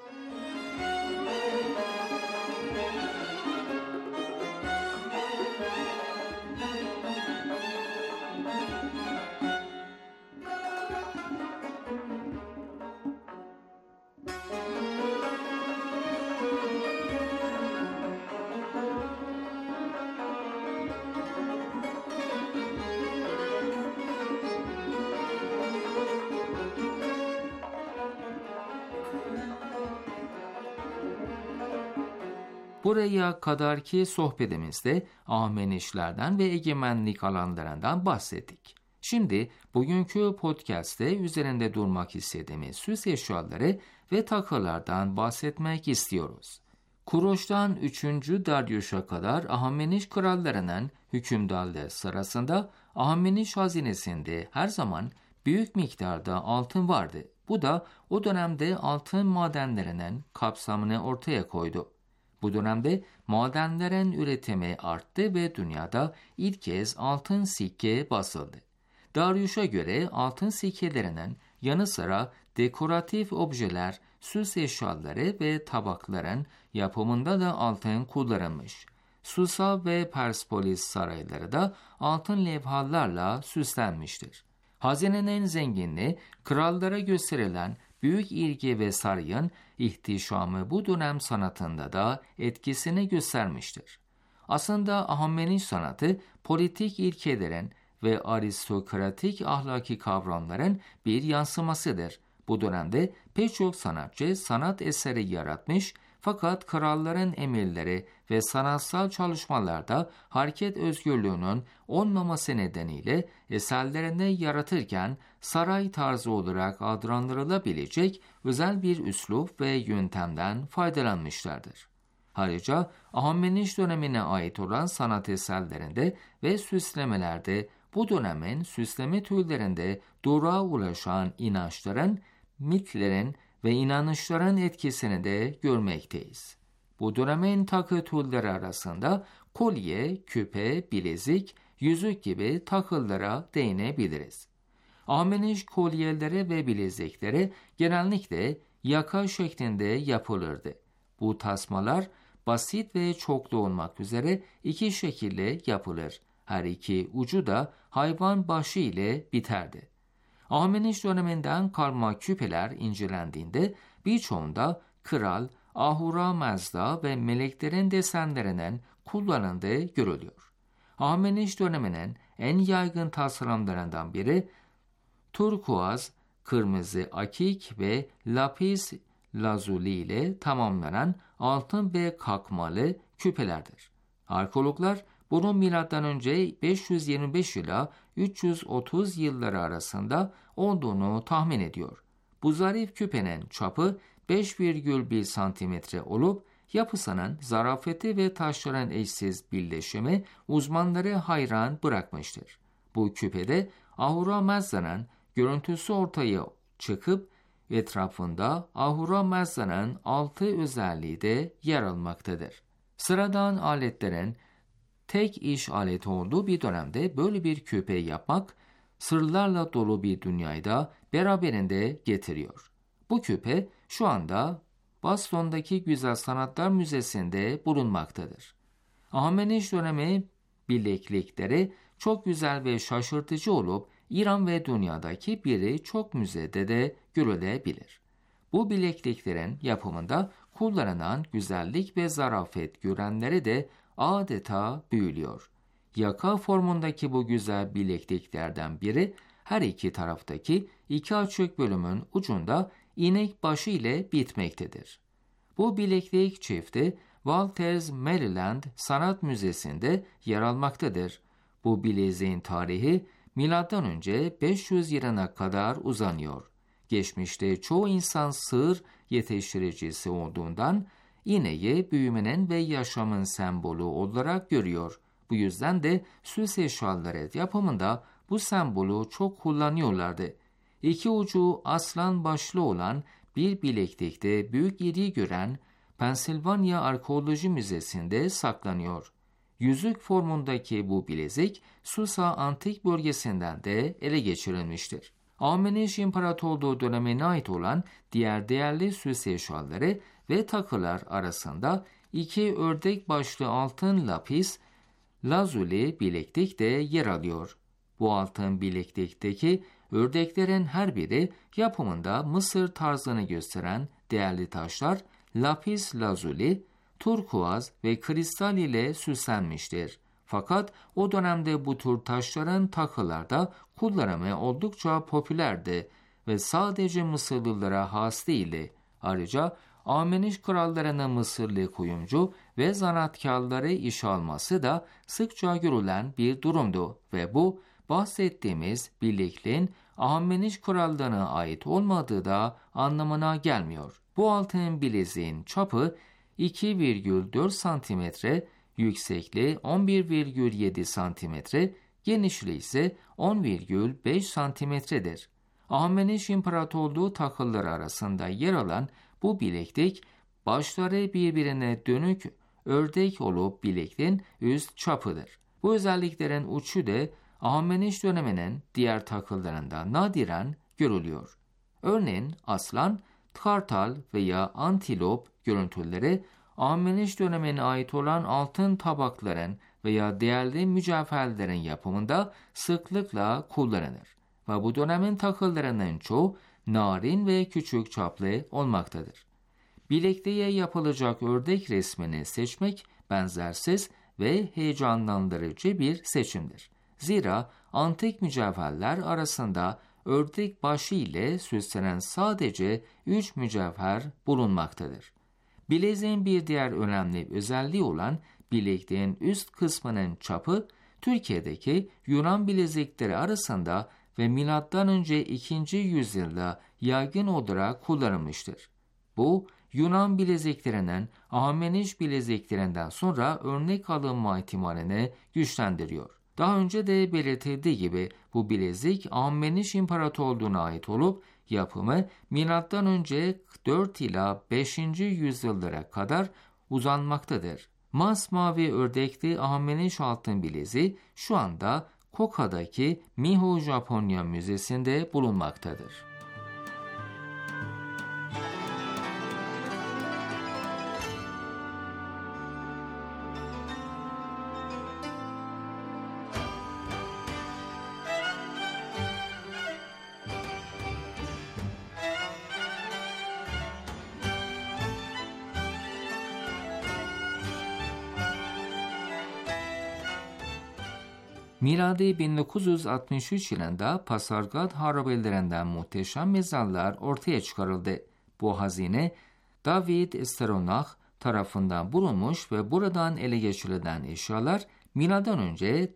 Buraya kadarki sohbetimizde Ahamenişlerden ve egemenlik alanlarından bahsettik. Şimdi bugünkü podcast'te üzerinde durmak istediğimiz süs eşyaları ve takılardan bahsetmek istiyoruz. Kuroş'tan 3. Daryuş'a kadar Ahemeniş krallarının hükümdarlığı sırasında Ahemeniş hazinesinde her zaman büyük miktarda altın vardı. Bu da o dönemde altın madenlerinin kapsamını ortaya koydu. Bu dönemde madenlerin üretimi arttı ve dünyada ilk kez altın sikke basıldı. Daryuş'a göre altın sikkelerinin yanı sıra dekoratif objeler, süs eşyaları ve tabakların yapımında da altın kullanılmış. Susa ve Persepolis sarayları da altın levhalarla süslenmiştir. Hazinenin zenginliği, krallara gösterilen büyük ilgi ve sarayın ihtişamı bu dönem sanatında da etkisini göstermiştir. Aslında Ahameniş sanatı politik ilkelerin ve aristokratik ahlaki kavramların bir yansımasıdır. Bu dönemde pek çok sanatçı sanat eseri yaratmış fakat kralların emirleri ve sanatsal çalışmalarda hareket özgürlüğünün olmaması nedeniyle eserlerini yaratırken saray tarzı olarak adlandırılabilecek özel bir üslup ve yöntemden faydalanmışlardır. Ayrıca Ahameniş dönemine ait olan sanat eserlerinde ve süslemelerde bu dönemin süsleme türlerinde doğruğa ulaşan inançların, mitlerin ve inanışların etkisini de görmekteyiz. Bu dönemin takı türleri arasında kolye, küpe, bilezik, yüzük gibi takılara değinebiliriz. Ahameniş kolyeleri ve bilezikleri genellikle yaka şeklinde yapılırdı. Bu tasmalar basit ve çoklu olmak üzere iki şekilde yapılır. Her iki ucu da hayvan başı ile biterdi. Ahameniş döneminden kalma küpeler incelendiğinde birçoğunda kral, Ahura Mazda ve meleklerin desenlerinin kullanıldığı görülüyor. Ahameniş döneminin en yaygın tasarımlarından biri turkuaz, kırmızı akik ve lapis lazuli ile tamamlanan altın ve kakmalı küpelerdir. Arkeologlar bunun M.Ö. 525 ila 330 yılları arasında olduğunu tahmin ediyor. Bu zarif küpenin çapı 5,1 santimetre olup yapısının zarafeti ve taşların eşsiz birleşimi uzmanları hayran bırakmıştır. Bu küpede Ahura Mazda'nın görüntüsü ortaya çıkıp etrafında Ahura Mazda'nın 6 özelliği de yer almaktadır. Sıradan aletlerin tek iş aleti olduğu bir dönemde böyle bir küpe yapmak sırlarla dolu bir dünyayı da beraberinde getiriyor. Bu küpe şu anda Boston'daki Güzel Sanatlar Müzesi'nde bulunmaktadır. Ahameniş dönemi bileklikleri çok güzel ve şaşırtıcı olup İran ve dünyadaki birçok müzede de görülebilir. Bu bilekliklerin yapımında kullanılan güzellik ve zarafet görenleri de adeta büyülüyor. Yaka formundaki bu güzel bilekliklerden biri her iki taraftaki iki açık bölümün ucunda inek başı ile bitmektedir. Bu bileklik çifti Walters Maryland Sanat Müzesi'nde yer almaktadır. Bu bileziğin tarihi M.Ö. 500 yılına kadar uzanıyor. Geçmişte çoğu insan sığır yetiştiricisi olduğundan ineği büyümenin ve yaşamın sembolü olarak görüyor. Bu yüzden de süs eşyaları yapımında bu sembolü çok kullanıyorlardı. İki ucu aslan başlı olan bir bileklikte büyük iri gören Pensilvanya Arkeoloji Müzesi'nde saklanıyor. Yüzük formundaki bu bilezik Susa antik bölgesinden de ele geçirilmiştir. Ahameniş İmparatorluğu dönemine ait olan diğer değerli süs eşyaları ve takılar arasında iki ördek başlı altın lapis lazuli bileklik de yer alıyor. Bu altın bileklikteki ördeklerin her biri yapımında Mısır tarzını gösteren değerli taşlar lapis lazuli, turkuaz ve kristal ile süslenmiştir. Fakat o dönemde bu tür taşların takılarda kullanımı oldukça popülerdi ve sadece Mısırlılara has değildi. Ayrıca Ahameniş krallarının Mısırlı kuyumcu ve zanaatkarları işe alması da sıkça görülen bir durumdu ve bu bahsettiğimiz bilekliğin Ahameniş krallığına ait olmadığı da anlamına gelmiyor. Bu altın bileziğin çapı 2,4 santimetre, yüksekliği 11,7 santimetre, genişliği ise 10,5 santimetredir. Ahameniş İmparatorluğu takıları arasında yer alan bu bileklik, başları birbirine dönük ördek olup bilekliğin üst çapıdır. Bu özelliklerin uçu da Ahameniş döneminin diğer takılarında nadiren görülüyor. Örneğin aslan, kartal veya antilop görüntüleri Ahmeniş dönemine ait olan altın tabakların veya değerli mücevherlerin yapımında sıklıkla kullanılır ve bu dönemin takılarının çoğu narin ve küçük çaplı olmaktadır. Bilekliğe yapılacak ördek resmini seçmek benzersiz ve heyecanlandırıcı bir seçimdir. Zira antik mücevherler arasında ördek başı ile süslenen sadece 3 mücevher bulunmaktadır. Bileziğin bir diğer önemli özelliği olan bilekliğin üst kısmının çapı, Türkiye'deki Yunan bilezikleri arasında ve M.Ö. 2. yüzyılda yaygın olarak kullanılmıştır. Bu, Yunan bileziklerinin Ahmeniş bileziklerinden sonra örnek alınma ihtimalini güçlendiriyor. Daha önce de belirtildiği gibi bu bilezik Ahmeniş İmparatorluğu'na ait olup yapımı M.Ö. 4 ila 5. yüzyıllara kadar uzanmaktadır. Masmavi ördekli Ahmeniş altın bileziği şu anda Koka'daki Miho Japonya Müzesi'nde bulunmaktadır. Miladi 1963 yılında Pasargad harabelerinden muhteşem mezarlar ortaya çıkarıldı. Bu hazine David Steronach tarafından bulunmuş ve buradan ele geçirilen eşyalar M.Ö.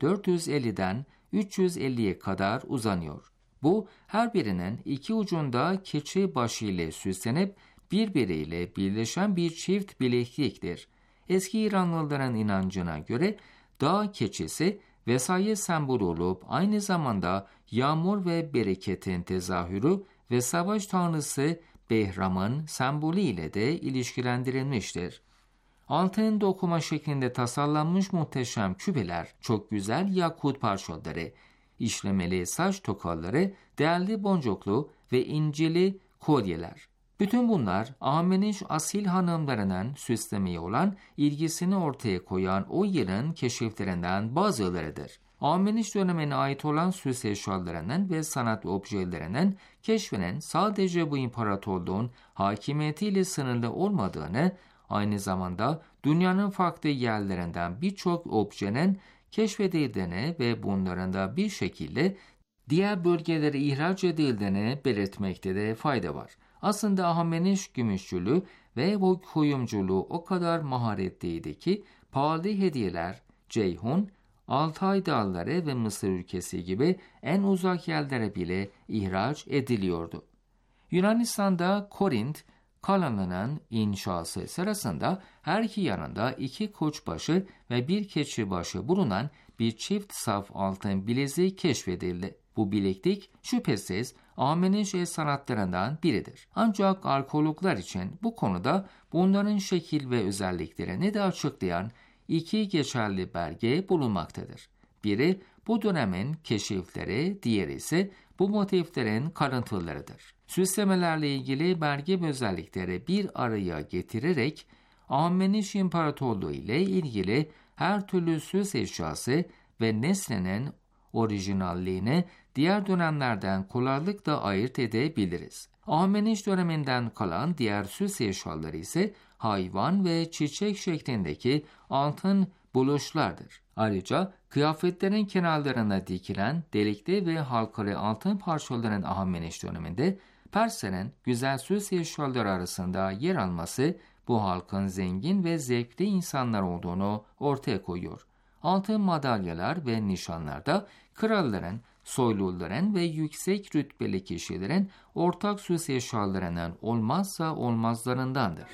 450'den 350'ye kadar uzanıyor. Bu her birinin iki ucunda keçi başı ile süslenip birbiriyle birleşen bir çift bilekliktir. Eski İranlıların inancına göre dağ keçisi vesayet sembolü olup aynı zamanda yağmur ve bereketin tezahürü ve savaş tanrısı Behram'ın sembolü ile de ilişkilendirilmiştir. Altın dokuma şeklinde tasarlanmış muhteşem küpeler, çok güzel yakut parçaları, işlemeli saç tokaları, değerli boncuklu ve incili kolyeler. Bütün bunlar Ahmeniş asil hanımlarının süslemeye olan ilgisini ortaya koyan o yılın keşiflerinden bazılarıdır. Ahmeniş dönemine ait olan süs eşyalarının ve sanat objelerinin keşfinin sadece bu imparatorluğun hakimiyetiyle sınırlı olmadığını, aynı zamanda dünyanın farklı yerlerinden birçok objenin keşfedildiğini ve bunların da bir şekilde diğer bölgelere ihraç edildiğini belirtmekte de fayda var. Aslında Ahmeniş gümüşçülüğü ve bu kuyumculuğu o kadar maharetliydi ki pahalı hediyeler Ceyhun, Altay Dağları ve Mısır ülkesi gibi en uzak yerlere bile ihraç ediliyordu. Yunanistan'da Korint Kalanı'nın inşası sırasında her iki yanında 2 koçbaşı ve 1 keçi başı bulunan bir çift saf altın bileziği keşfedildi. Bu bileklik şüphesiz Ahmeniş el sanatlarından biridir. Ancak arkeologlar için bu konuda bunların şekil ve özelliklerini de açıklayan 2 geçerli belge bulunmaktadır. Biri bu dönemin keşifleri, diğeri ise bu motiflerin kalıntılarıdır. Süslemelerle ilgili belge ve özellikleri bir araya getirerek Ahmeniş İmparatorluğu ile ilgili her türlü süs eşyası ve nesnenin orijinalliğini diğer dönemlerden kolaylıkla ayırt edebiliriz. Ahmeniş döneminden kalan diğer süs eşyaları ise hayvan ve çiçek şeklindeki altın buluşlardır. Ayrıca kıyafetlerin kenarlarına dikilen delikli ve halkalı altın parçaların Ahmeniş döneminde Perslerin güzel süs eşyaları arasında yer alması bu halkın zengin ve zevkli insanlar olduğunu ortaya koyuyor. Altın madalyalar ve nişanlarda kralların, soyluların ve yüksek rütbeli kişilerin ortak süs eşyalarının olmazsa olmazlarındandır.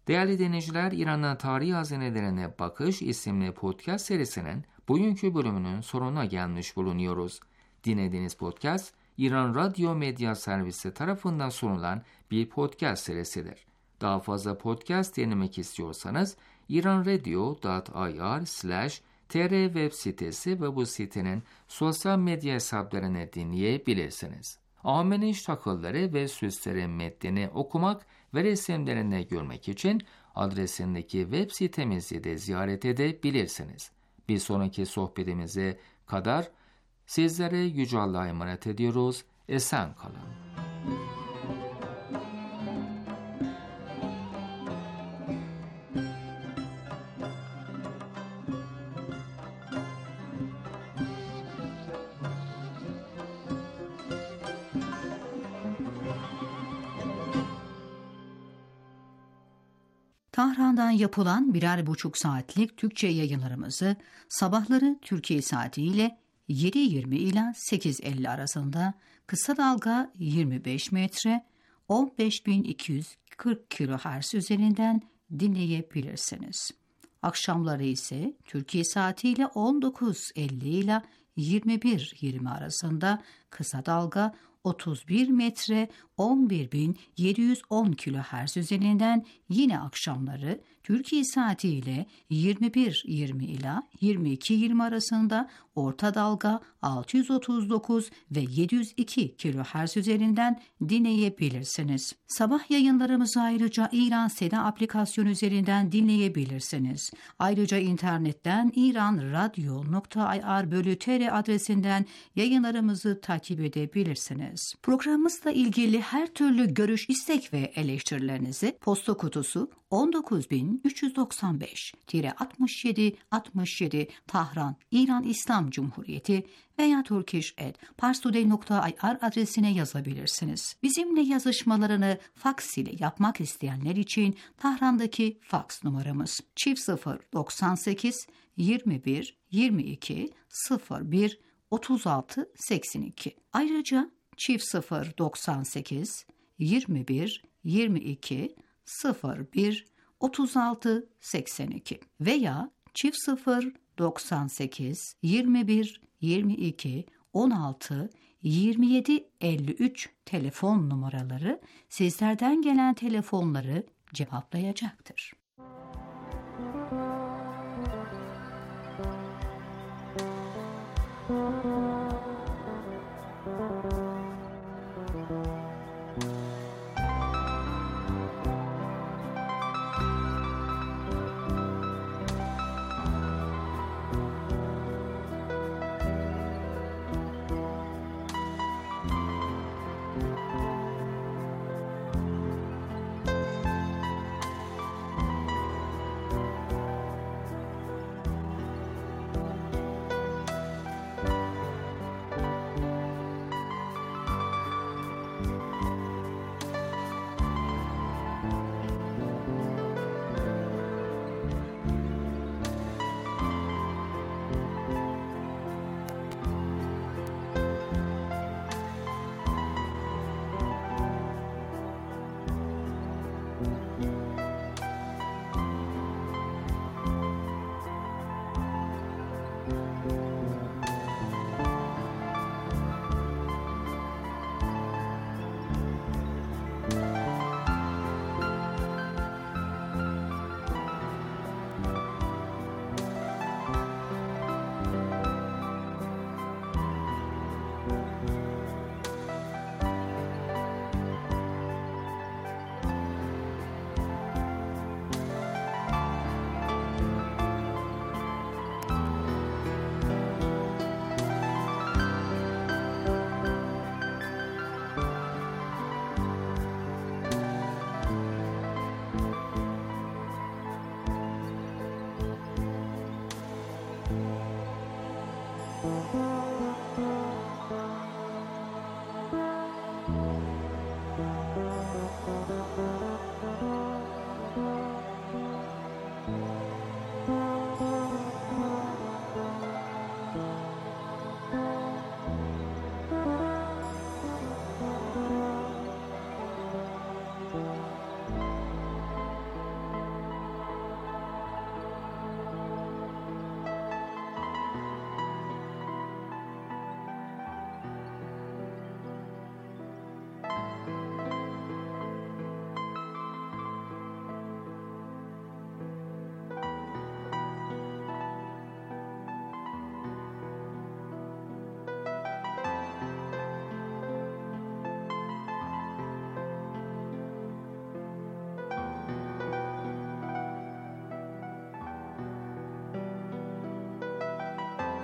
Değerli dinleyiciler, İran'ın Tarih Hazinelerine Bakış isimli podcast serisinin bugünkü bölümünün sonuna gelmiş bulunuyoruz. Dinlediğiniz podcast, İran Radyo Medya Servisi tarafından sunulan bir podcast serisidir. Daha fazla podcast dinlemek istiyorsanız iranradio.ir/tr web sitesi ve bu sitenin sosyal medya hesaplarını dinleyebilirsiniz. Ameniş takılları ve süslerin metnini okumak ve resimlerini görmek için adresindeki web sitemizi de ziyaret edebilirsiniz. Bir sonraki sohbetimize kadar sizlere Yüce Allah'a emanet ediyoruz. Esen kalın. Tahran'dan yapılan 1,5 saatlik Türkçe yayınlarımızı sabahları Türkiye saatiyle 7:20 ile 8:50 arasında kısa dalga 25 metre 15.240 kHz üzerinden dinleyebilirsiniz. Akşamları ise Türkiye saatiyle 19:50 ile 21:20 arasında kısa dalga 31 metre 11.710 kHz üzerinden yine akşamları Türkiye saatiyle 21:20 ila 22:20 arasında orta dalga 639 ve 702 kHz üzerinden dinleyebilirsiniz. Sabah yayınlarımızı ayrıca İran Seda aplikasyonu üzerinden dinleyebilirsiniz. Ayrıca internetten iranradio.ir/tr adresinden yayınlarımızı takip edebilirsiniz. Programımızla ilgili her türlü görüş, istek ve eleştirilerinizi posta kutusu 19395-6767 Tahran, İran İslam Cumhuriyeti veya turkish@parstoday.ir adresine yazabilirsiniz. Bizimle yazışmalarını faks ile yapmak isteyenler için Tahran'daki faks numaramız 098 21 22 01 36 82. Ayrıca 098 21 22 01 36 82 veya 098 21 22 16 27 53 telefon numaraları sizlerden gelen telefonları cevaplayacaktır. Thank you.